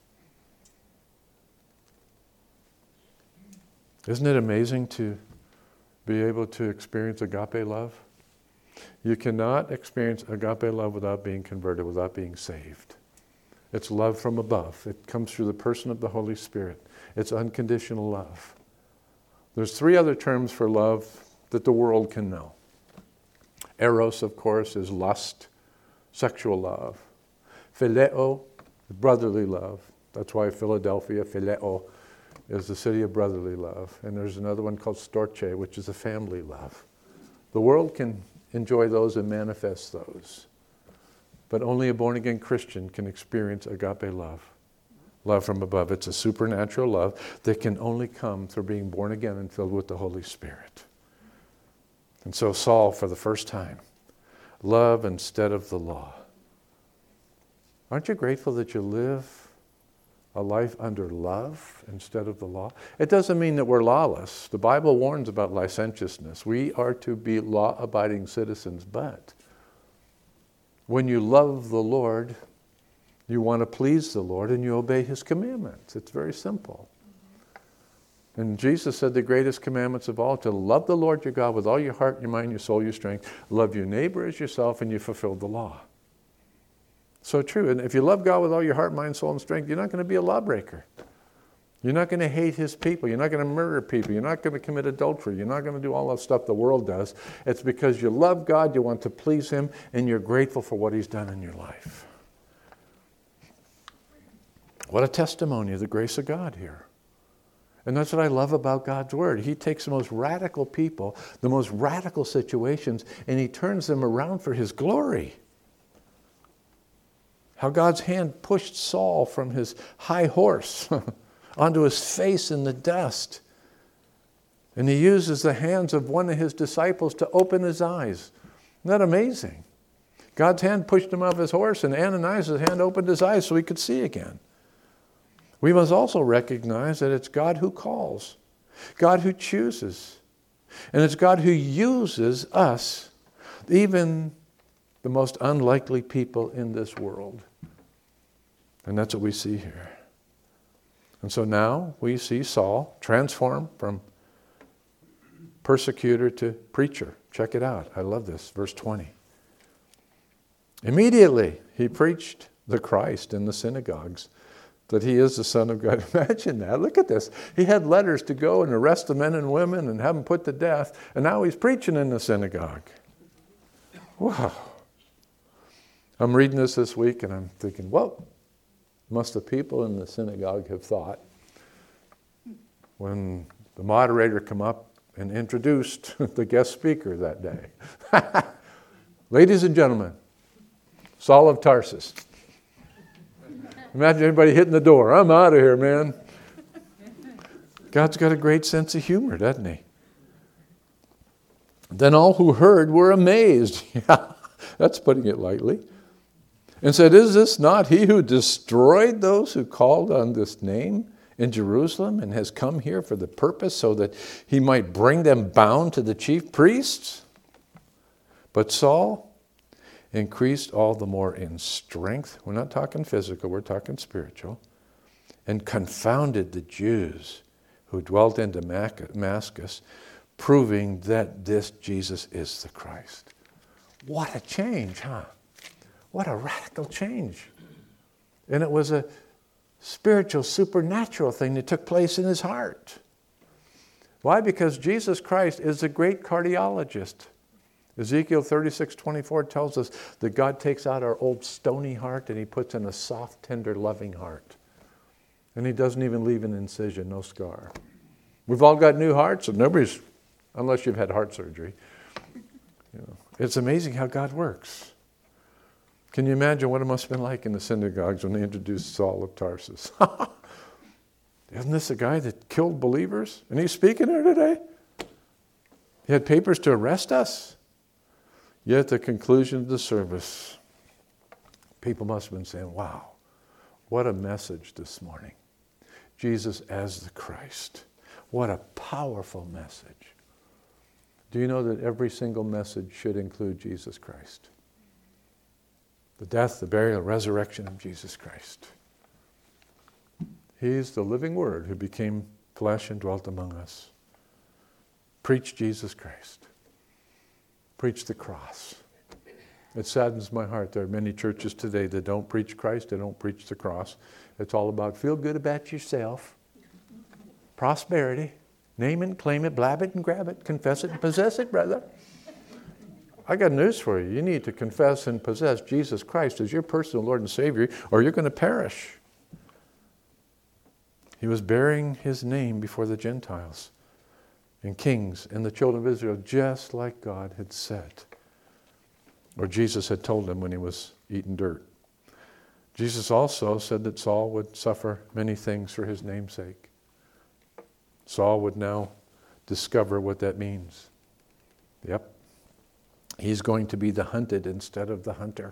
S1: Isn't it amazing to be able to experience agape love? You cannot experience agape love without being converted, without being saved. It's love from above. It comes through the person of the Holy Spirit. It's unconditional love. There's three other terms for love that the world can know. Eros, of course, is lust, sexual love. Phileo, brotherly love. That's why Philadelphia, Phileo, is the city of brotherly love. And there's another one called Storge, which is a family love. The world can enjoy those and manifest those. But only a born-again Christian can experience agape love. Love from above. It's a supernatural love that can only come through being born again and filled with the Holy Spirit. And so Saul, for the first time, love instead of the law. Aren't you grateful that you live a life under love instead of the law? It doesn't mean that we're lawless. The Bible warns about licentiousness. We are to be law-abiding citizens, but when you love the Lord, you want to please the Lord and you obey His commandments. It's very simple. And Jesus said the greatest commandments of all, to love the Lord your God with all your heart, your mind, your soul, your strength. Love your neighbor as yourself, and you fulfilled the law. So true. And if you love God with all your heart, mind, soul, and strength, you're not going to be a lawbreaker. You're not going to hate His people. You're not going to murder people. You're not going to commit adultery. You're not going to do all that stuff the world does. It's because you love God, you want to please Him, and you're grateful for what He's done in your life. What a testimony of the grace of God here. And that's what I love about God's Word. He takes the most radical people, the most radical situations, and He turns them around for His glory. How God's hand pushed Saul from his high horse onto his face in the dust. And He uses the hands of one of His disciples to open his eyes. Isn't that amazing? God's hand pushed him off his horse, and Ananias' hand opened his eyes so he could see again. We must also recognize that it's God who calls, God who chooses, and it's God who uses us, even the most unlikely people in this world. And that's what we see here. And so now we see Saul transformed from persecutor to preacher. Check it out. I love this. Verse twenty. Immediately he preached the Christ in the synagogues, that He is the Son of God. Imagine that. Look at this. He had letters to go and arrest the men and women and have them put to death, and now he's preaching in the synagogue. Wow. I'm reading this this week, and I'm thinking, well, must the people in the synagogue have thought when the moderator come up and introduced the guest speaker that day. Ladies and gentlemen, Saul of Tarsus. Imagine everybody hitting the door. I'm out of here, man. God's got a great sense of humor, doesn't He? Then all who heard were amazed. Yeah, that's putting it lightly. And said, is this not He who destroyed those who called on this name in Jerusalem and has come here for the purpose so that He might bring them bound to the chief priests? But Saul increased all the more in strength. We're not talking physical, we're talking spiritual. And confounded the Jews who dwelt in Damascus, proving that this Jesus is the Christ. What a change, huh? What a radical change. And it was a spiritual, supernatural thing that took place in his heart. Why? Because Jesus Christ is a great cardiologist. Ezekiel thirty-six twenty-four tells us that God takes out our old stony heart and He puts in a soft, tender, loving heart. And He doesn't even leave an incision, no scar. We've all got new hearts, and nobody's, unless you've had heart surgery. You know, it's amazing how God works. Can you imagine what it must have been like in the synagogues when they introduced Saul of Tarsus? Isn't this a guy that killed believers? And he's speaking here today? He had papers to arrest us? Yet at the conclusion of the service, people must have been saying, wow, what a message this morning. Jesus as the Christ. What a powerful message. Do you know that every single message should include Jesus Christ? The death, the burial, resurrection of Jesus Christ. He's the living Word who became flesh and dwelt among us. Preach Jesus Christ. Preach the cross. It saddens my heart. There are many churches today that don't preach Christ, they don't preach the cross. It's all about feel good about yourself, prosperity. Name it, claim it, blab it, and grab it. Confess it and possess it, brother. I got news for you. You need to confess and possess Jesus Christ as your personal Lord and Savior, or you're going to perish. He was bearing his name before the Gentiles and kings and the children of Israel, just like God had said, or Jesus had told them when he was eating dirt. Jesus also said that Saul would suffer many things for his name's sake. Saul would now discover what that means. Yep. He's going to be the hunted instead of the hunter.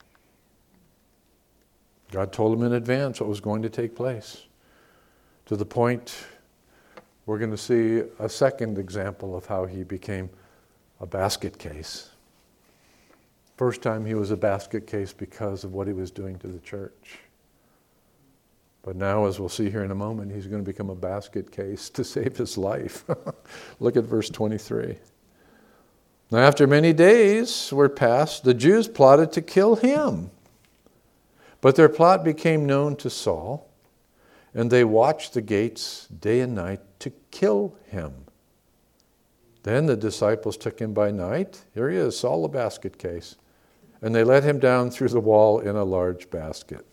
S1: God told him in advance what was going to take place. To the point we're going to see a second example of how he became a basket case. First time he was a basket case because of what he was doing to the church. But now, as we'll see here in a moment, he's going to become a basket case to save his life. Look at verse twenty-three. Now, after many days were passed, the Jews plotted to kill him. But their plot became known to Saul, and they watched the gates day and night to kill him. Then the disciples took him by night. Here he is, Saul, a basket case. And they let him down through the wall in a large basket.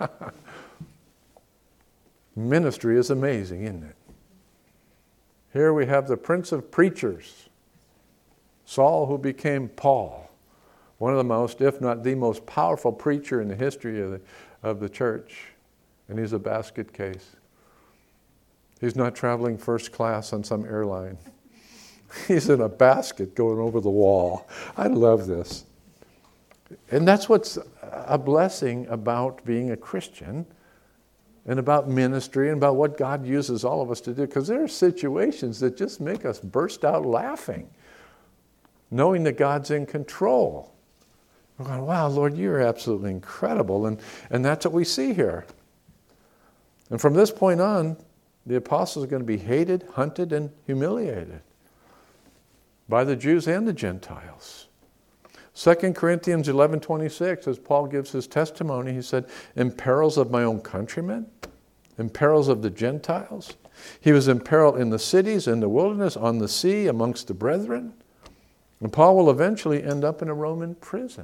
S1: Ministry is amazing, isn't it? Here we have the Prince of Preachers, Saul, who became Paul, one of the most, if not the most powerful preacher in the history of the, of the church. And he's a basket case. He's not traveling first class on some airline. He's in a basket going over the wall. I love this. And that's what's a blessing about being a Christian and about ministry and about what God uses all of us to do. Because there are situations that just make us burst out laughing, knowing that God's in control. We're going, wow, Lord, you're absolutely incredible. And, and that's what we see here. And from this point on, the apostles are going to be hated, hunted, and humiliated by the Jews and the Gentiles. Second Corinthians eleven twenty-six, as Paul gives his testimony, he said, in perils of my own countrymen, in perils of the Gentiles. He was in peril in the cities, in the wilderness, on the sea, amongst the brethren. And Paul will eventually end up in a Roman prison.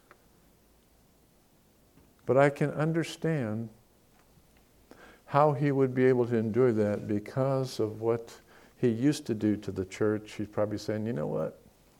S1: But I can understand how he would be able to endure that because of what he used to do to the church. He's probably saying, you know what?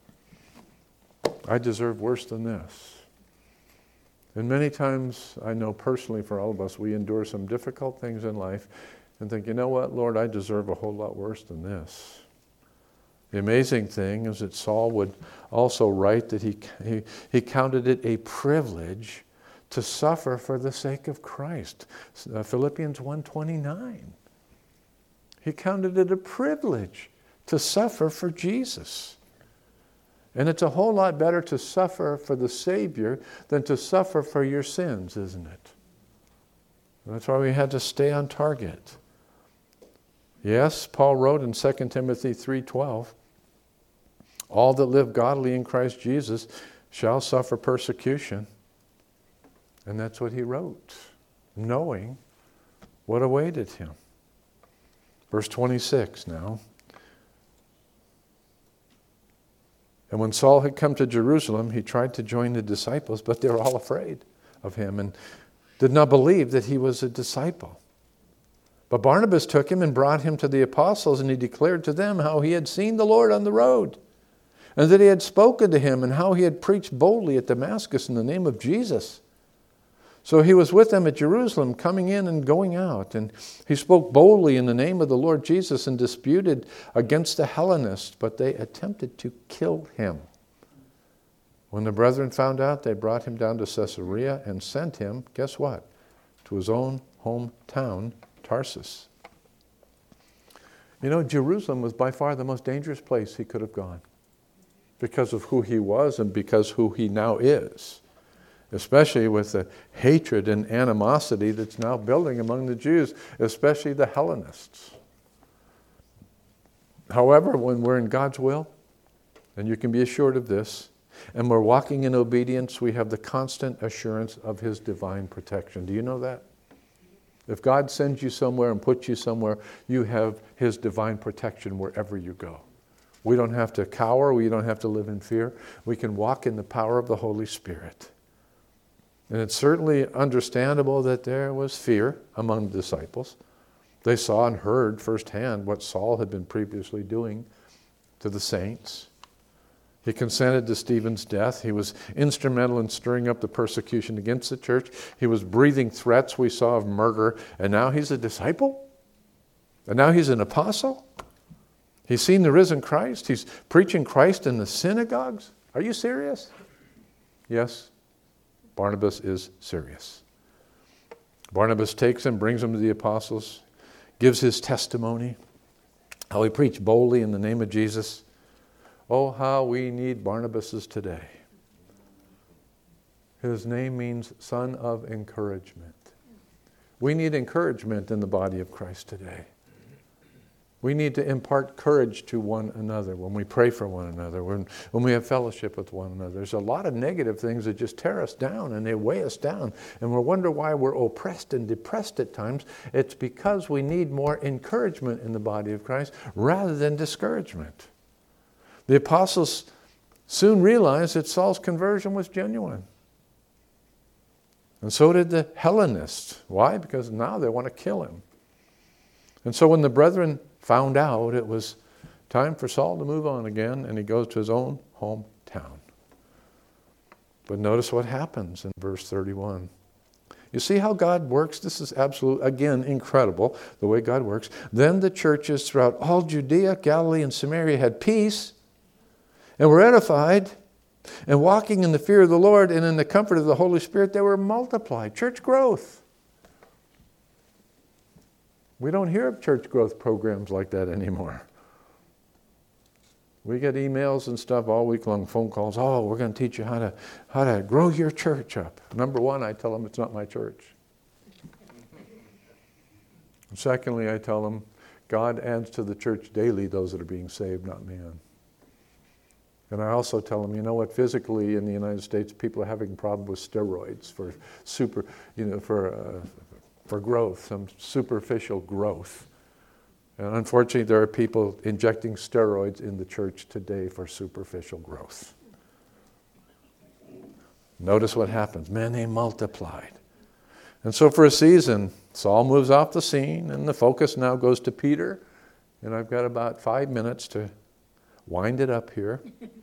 S1: I deserve worse than this. And many times, I know personally for all of us, we endure some difficult things in life and think, you know what, Lord, I deserve a whole lot worse than this. The amazing thing is that Saul would also write that he, he, he counted it a privilege to suffer for the sake of Christ. Uh, Philippians one twenty-nine. He counted it a privilege to suffer for Jesus. And it's a whole lot better to suffer for the Savior than to suffer for your sins, isn't it? And that's why we had to stay on target. Yes, Paul wrote in Second Timothy three twelve, all that live godly in Christ Jesus shall suffer persecution. And that's what he wrote, knowing what awaited him. Verse twenty-six now. And when Saul had come to Jerusalem, he tried to join the disciples, but they were all afraid of him and did not believe that he was a disciple. But Barnabas took him and brought him to the apostles, and he declared to them how he had seen the Lord on the road, and that he had spoken to him, and how he had preached boldly at Damascus in the name of Jesus. So he was with them at Jerusalem, coming in and going out. And he spoke boldly in the name of the Lord Jesus and disputed against the Hellenists, but they attempted to kill him. When the brethren found out, they brought him down to Caesarea and sent him, guess what? To his own hometown, Tarsus. You know, Jerusalem was by far the most dangerous place he could have gone because of who he was and because who he now is. Especially with the hatred and animosity that's now building among the Jews, especially the Hellenists. However, when we're in God's will, and you can be assured of this, and we're walking in obedience, we have the constant assurance of His divine protection. Do you know that? If God sends you somewhere and puts you somewhere, you have His divine protection wherever you go. We don't have to cower. We don't have to live in fear. We can walk in the power of the Holy Spirit. And it's certainly understandable that there was fear among the disciples. They saw and heard firsthand what Saul had been previously doing to the saints. He consented to Stephen's death. He was instrumental in stirring up the persecution against the church. He was breathing threats we saw of murder. And now he's a disciple? And now he's an apostle? He's seen the risen Christ? He's preaching Christ in the synagogues? Are you serious? Yes, Barnabas is serious. Barnabas takes him, brings him to the apostles, gives his testimony, how he preached boldly in the name of Jesus. Oh, how we need Barnabases today. His name means son of encouragement. We need encouragement in the body of Christ today. We need to impart courage to one another when we pray for one another, when, when we have fellowship with one another. There's a lot of negative things that just tear us down and they weigh us down. And we wonder why we're oppressed and depressed at times. It's because we need more encouragement in the body of Christ rather than discouragement. The apostles soon realized that Saul's conversion was genuine. And so did the Hellenists. Why? Because now they want to kill him. And so when the brethren found out, it was time for Saul to move on again, and he goes to his own hometown. But notice what happens in verse thirty-one. You see how God works? This is absolute, again, incredible, the way God works. Then the churches throughout all Judea, Galilee, and Samaria had peace, and were edified, and walking in the fear of the Lord and in the comfort of the Holy Spirit, they were multiplied. Church growth. We don't hear of church growth programs like that anymore. We get emails and stuff all week long, phone calls. Oh, we're going to teach you how to how to grow your church up. Number one, I tell them it's not my church. And secondly, I tell them God adds to the church daily those that are being saved, not man. And I also tell them, you know what, physically in the United States, people are having problems with steroids for super, you know, for uh, for growth, some superficial growth. And unfortunately, there are people injecting steroids in the church today for superficial growth. Notice what happens. Man, they multiplied. And so for a season, Saul moves off the scene, and the focus now goes to Peter. And I've got about five minutes to wind it up here.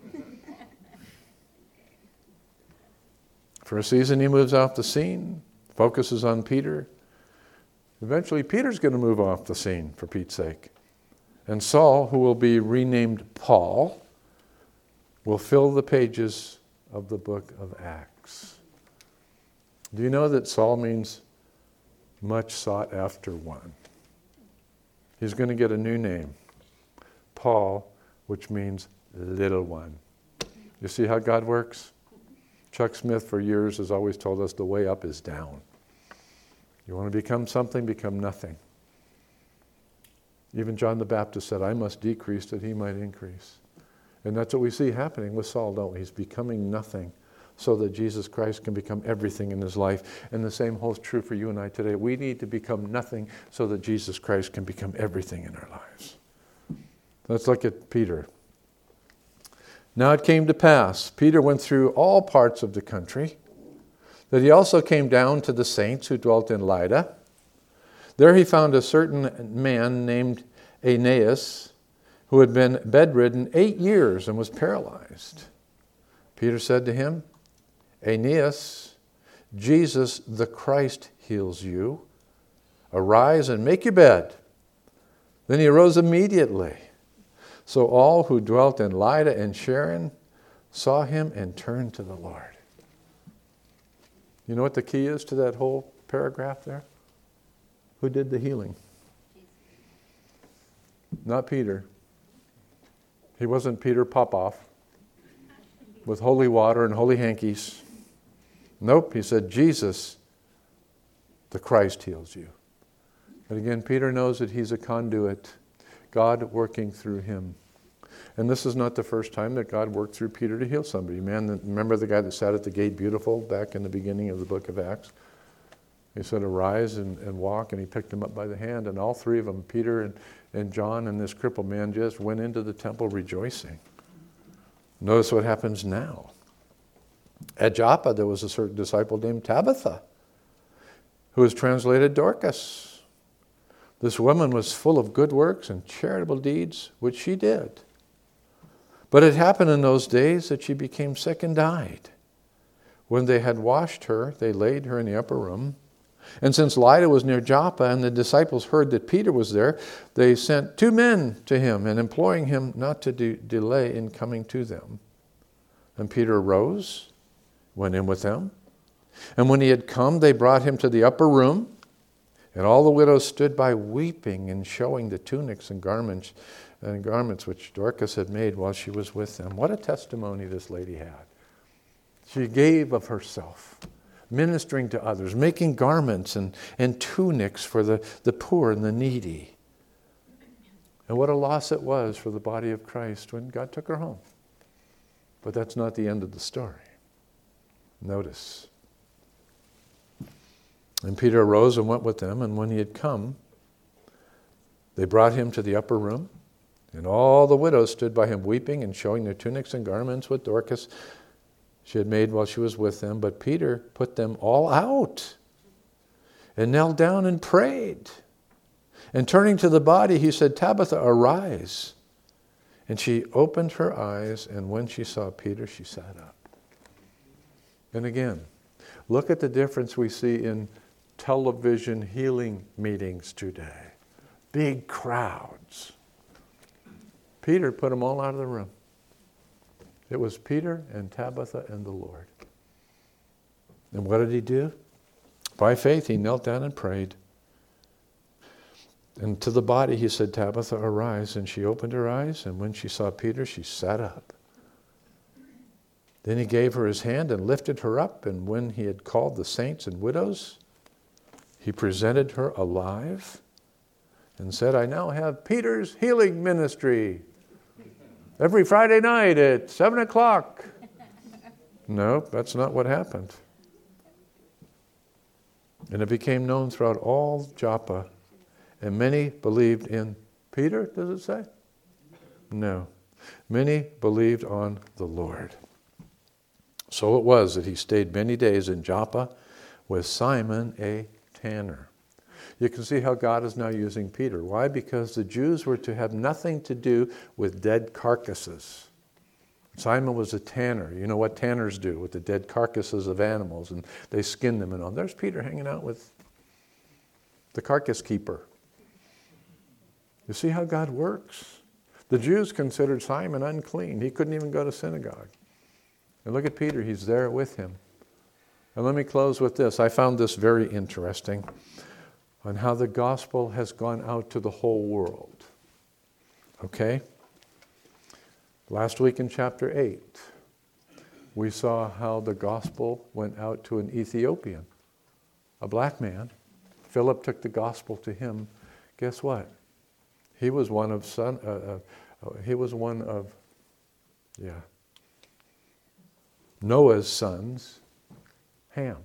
S1: For a season, he moves off the scene, focuses on Peter. Eventually, Peter's going to move off the scene, for Pete's sake. And Saul, who will be renamed Paul, will fill the pages of the book of Acts. Do you know that Saul means much sought after one? He's going to get a new name, Paul, which means little one. You see how God works? Chuck Smith for years has always told us the way up is down. You want to become something, become nothing. Even John the Baptist said, I must decrease that he might increase. And that's what we see happening with Saul, don't we? He's becoming nothing so that Jesus Christ can become everything in his life. And the same holds true for you and I today. We need to become nothing so that Jesus Christ can become everything in our lives. Let's look at Peter. Now it came to pass, Peter went through all parts of the country, that he also came down to the saints who dwelt in Lydda. There he found a certain man named Aeneas, who had been bedridden eight years and was paralyzed. Peter said to him, Aeneas, Jesus the Christ heals you. Arise and make your bed. Then he arose immediately. So all who dwelt in Lydda and Sharon saw him and turned to the Lord. You know what the key is to that whole paragraph there? Who did the healing? Not Peter. He wasn't Peter Popoff with holy water and holy hankies. Nope, he said, Jesus, the Christ heals you. And again, Peter knows that he's a conduit, God working through him. And this is not the first time that God worked through Peter to heal somebody. Man, remember the guy that sat at the gate beautiful back in the beginning of the book of Acts? He said, arise and, and walk, and he picked him up by the hand, and all three of them, Peter and, and John and this crippled man, just went into the temple rejoicing. Notice what happens now. At Joppa, there was a certain disciple named Tabitha, who was translated Dorcas. This woman was full of good works and charitable deeds, which she did. But it happened in those days that she became sick and died. When they had washed her, they laid her in the upper room. And since Lydda was near Joppa, and the disciples heard that Peter was there, they sent two men to him, and imploring him not to de- delay in coming to them. And Peter arose, went in with them. And when he had come, they brought him to the upper room. And all the widows stood by weeping and showing the tunics and garments and garments which Dorcas had made while she was with them. What a testimony this lady had. She gave of herself, ministering to others, making garments and, and tunics for the, the poor and the needy. And what a loss it was for the body of Christ when God took her home. But that's not the end of the story. Notice. And Peter arose and went with them, and when he had come, they brought him to the upper room, and all the widows stood by him weeping and showing their tunics and garments with Dorcas she had made while she was with them. But Peter put them all out and knelt down and prayed. And turning to the body, he said, Tabitha, arise. And she opened her eyes, and when she saw Peter, she sat up. And again, look at the difference we see in television healing meetings today. Big crowds. Peter put them all out of the room. It was Peter and Tabitha and the Lord. And what did he do? By faith, he knelt down and prayed. And to the body, he said, Tabitha, arise. And she opened her eyes, and when she saw Peter, she sat up. Then he gave her his hand and lifted her up, and when he had called the saints and widows, he presented her alive and said, I now have Peter's healing ministry every Friday night at seven o'clock. No, that's not what happened. And it became known throughout all Joppa, and many believed in Peter, does it say? No. Many believed on the Lord. So it was that he stayed many days in Joppa with Simon a tanner. You can see how God is now using Peter. Why? Because the Jews were to have nothing to do with dead carcasses. Simon was a tanner. You know what tanners do with the dead carcasses of animals, and they skin them and all. There's Peter hanging out with the carcass keeper. You see how God works? The Jews considered Simon unclean. He couldn't even go to synagogue. And look at Peter, he's there with him. And let me close with this. I found this very interesting on how the gospel has gone out to the whole world. Okay? Last week in chapter eight, we saw how the gospel went out to an Ethiopian, a black man. Philip took the gospel to him. Guess what? He was one of son. Uh, uh, he was one of, yeah, Noah's sons, Ham.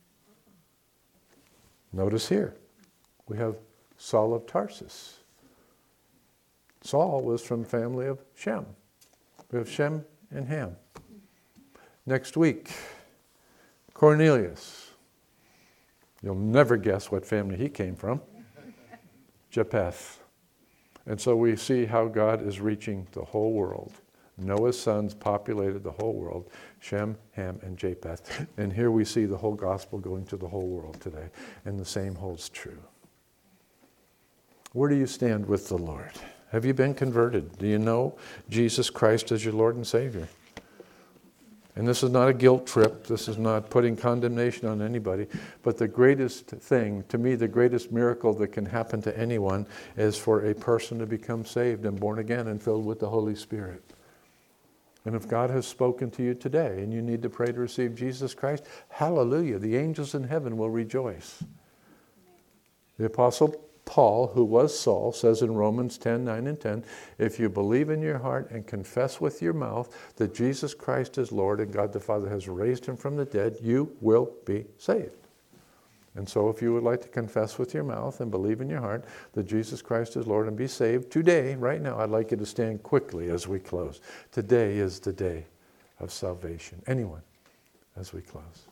S1: Notice here, we have Saul of Tarsus. Saul was from the family of Shem. We have Shem and Ham. Next week, Cornelius. You'll never guess what family he came from. Japheth. And so we see how God is reaching the whole world. Noah's sons populated the whole world, Shem, Ham, and Japheth. And here we see the whole gospel going to the whole world today. And the same holds true. Where do you stand with the Lord? Have you been converted? Do you know Jesus Christ as your Lord and Savior? And this is not a guilt trip. This is not putting condemnation on anybody. But the greatest thing, to me, the greatest miracle that can happen to anyone is for a person to become saved and born again and filled with the Holy Spirit. And if God has spoken to you today and you need to pray to receive Jesus Christ, hallelujah, the angels in heaven will rejoice. The Apostle Paul, who was Saul, says in Romans ten, nine and ten, if you believe in your heart and confess with your mouth that Jesus Christ is Lord and God the Father has raised him from the dead, you will be saved. And so if you would like to confess with your mouth and believe in your heart that Jesus Christ is Lord and be saved today, right now, I'd like you to stand quickly as we close. Today is the day of salvation. Anyone, as we close.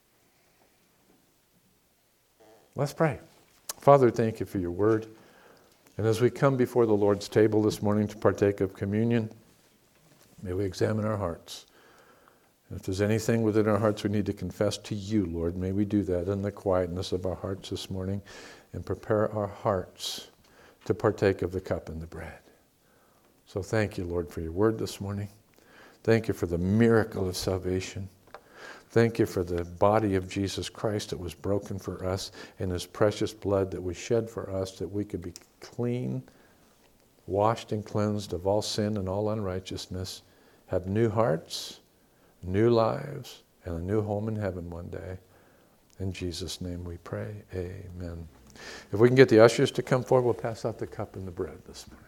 S1: Let's pray. Father, thank you for your word. And as we come before the Lord's table this morning to partake of communion, may we examine our hearts. And if there's anything within our hearts we need to confess to you, Lord, may we do that in the quietness of our hearts this morning and prepare our hearts to partake of the cup and the bread. So thank you, Lord, for your word this morning. Thank you for the miracle of salvation. Thank you for the body of Jesus Christ that was broken for us and his precious blood that was shed for us that we could be clean, washed and cleansed of all sin and all unrighteousness, have new hearts, new lives, and a new home in heaven one day. In Jesus' name we pray. Amen. If we can get the ushers to come forward, we'll pass out the cup and the bread this morning.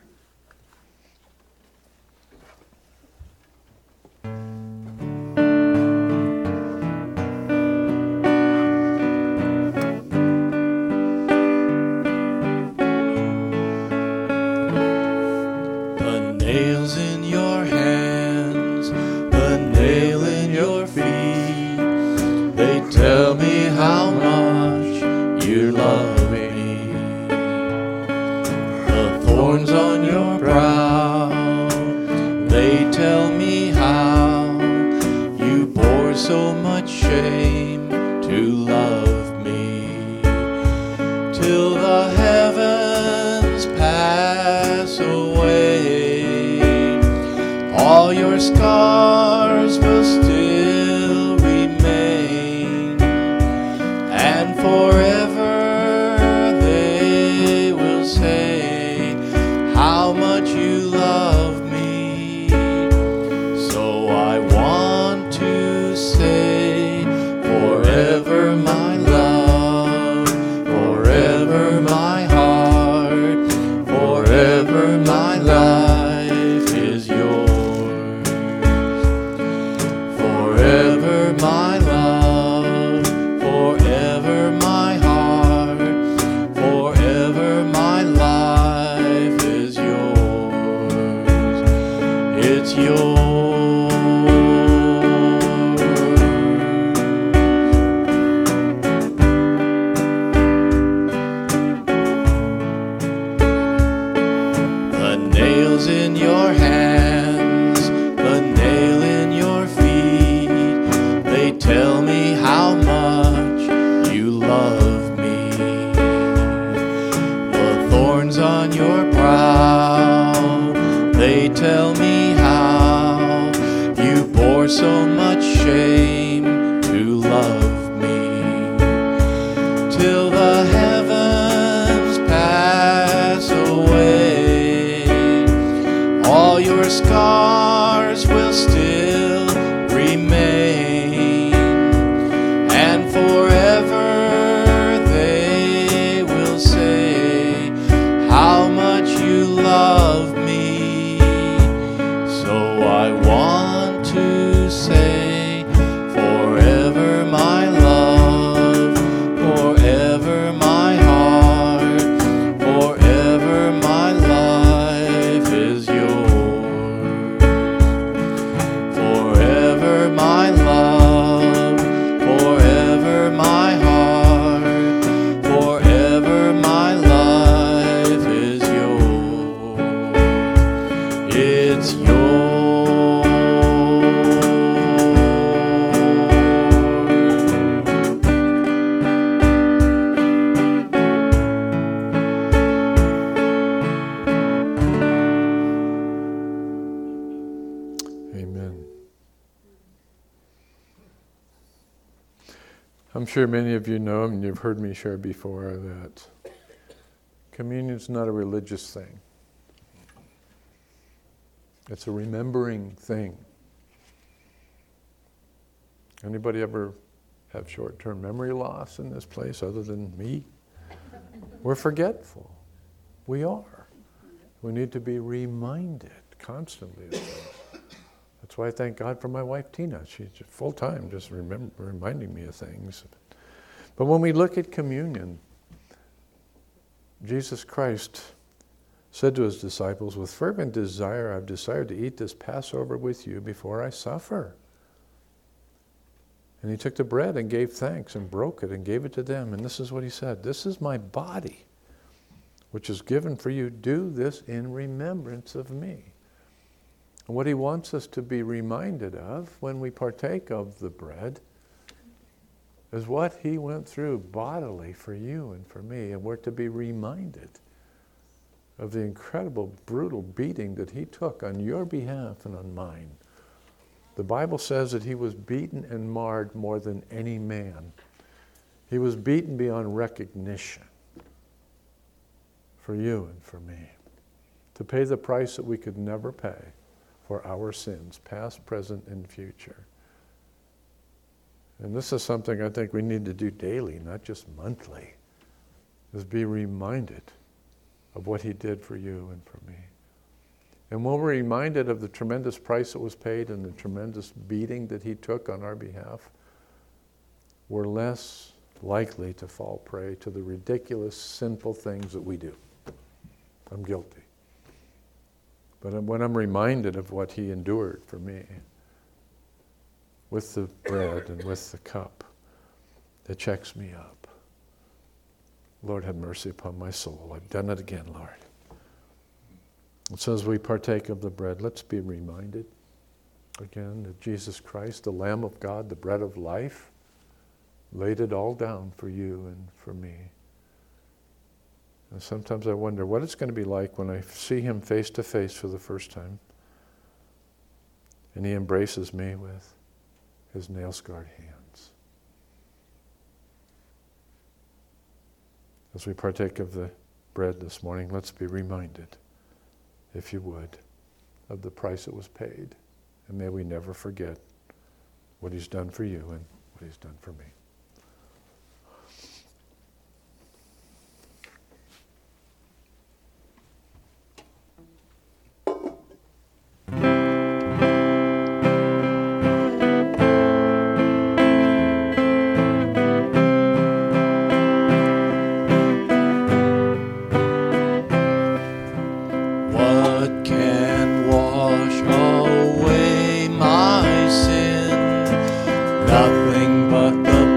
S1: I'm sure many of you know, and you've heard me share before, that communion is not a religious thing. It's a remembering thing. Anybody ever have short-term memory loss in this place other than me? We're forgetful. We are. We need to be reminded constantly of things. That's why I thank God for my wife, Tina. She's full-time just remember, reminding me of things. But when we look at communion, Jesus Christ said to his disciples, with fervent desire I've desired to eat this Passover with you before I suffer. And he took the bread and gave thanks and broke it and gave it to them. And this is what he said, this is my body, which is given for you. Do this in remembrance of me. And what he wants us to be reminded of when we partake of the bread is what he went through bodily for you and for me. And we're to be reminded of the incredible, brutal beating that he took on your behalf and on mine. The Bible says that he was beaten and marred more than any man. He was beaten beyond recognition for you and for me, to pay the price that we could never pay for our sins, past, present, and future. And this is something I think we need to do daily, not just monthly, is be reminded of what he did for you and for me. And when we're reminded of the tremendous price that was paid and the tremendous beating that he took on our behalf, we're less likely to fall prey to the ridiculous, sinful things that we do. I'm guilty. But when I'm reminded of what he endured for me, with the bread and with the cup, it checks me up. Lord, have mercy upon my soul. I've done it again, Lord. And so as we partake of the bread, let's be reminded again that Jesus Christ, the Lamb of God, the bread of life, laid it all down for you and for me. And sometimes I wonder what it's going to be like when I see him face to face for the first time and he embraces me with his nail-scarred hands. As we partake of the bread this morning, let's be reminded, if you would, of the price that was paid. And may we never forget what he's done for you and what he's done for me. Nothing but the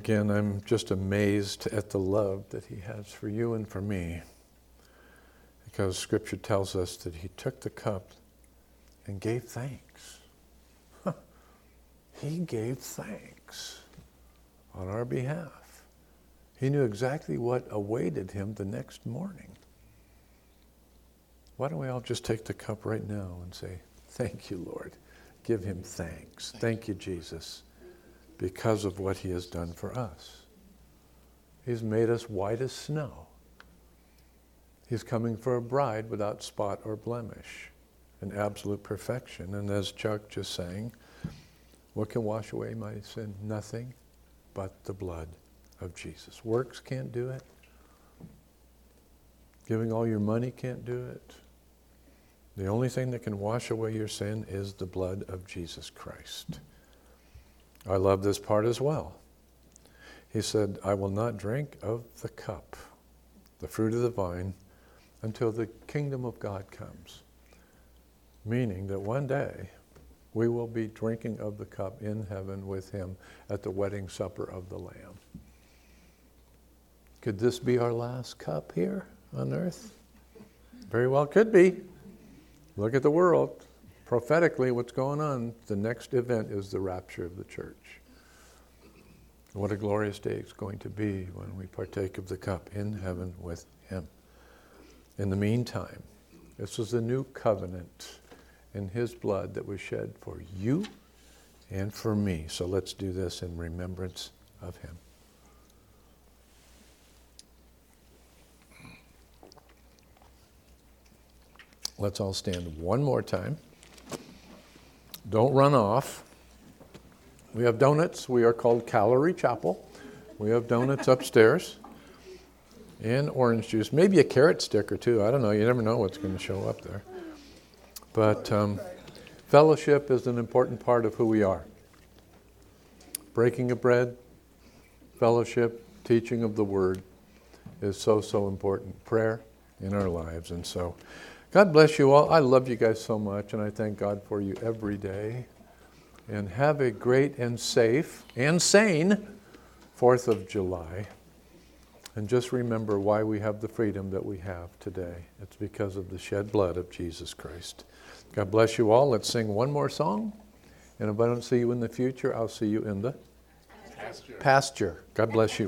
S1: Again, I'm just amazed at the love that he has for you and for me, because Scripture tells us that he took the cup and gave thanks. He gave thanks on our behalf. He knew exactly what awaited him the next morning. Why don't we all just take the cup right now and say, thank you, Lord. Give him thanks. Thank you, Jesus, because of what he has done for us. He's made us white as snow. He's coming for a bride without spot or blemish, in absolute perfection. And as Chuck just sang, what can wash away my sin? Nothing but the blood of Jesus. Works can't do it. Giving all your money can't do it. The only thing that can wash away your sin is the blood of Jesus Christ. I love this part as well. He said, I will not drink of the cup, the fruit of the vine, until the kingdom of God comes. Meaning that one day we will be drinking of the cup in heaven with him at the wedding supper of the Lamb. Could this be our last cup here on earth? Very well could be. Look at the world. Prophetically, what's going on? The next event is the rapture of the church. What a glorious day it's going to be when we partake of the cup in heaven with him. In the meantime, this was a new covenant in his blood that was shed for you and for me. So let's do this in remembrance of him. Let's all stand one more time. Don't run off. We have donuts. We are called Calorie Chapel. We have donuts upstairs and orange juice. Maybe a carrot stick or two. I don't know. You never know what's going to show up there. But um, fellowship is an important part of who we are. Breaking of bread, fellowship, teaching of the word is so, so important. Prayer in our lives. And so God bless you all. I love you guys so much, and I thank God for you every day. And have a great and safe and sane fourth of July. And just remember why we have the freedom that we have today. It's because of the shed blood of Jesus Christ. God bless you all. Let's sing one more song. And if I don't see you in the future, I'll see you in the pasture. pasture. God bless you.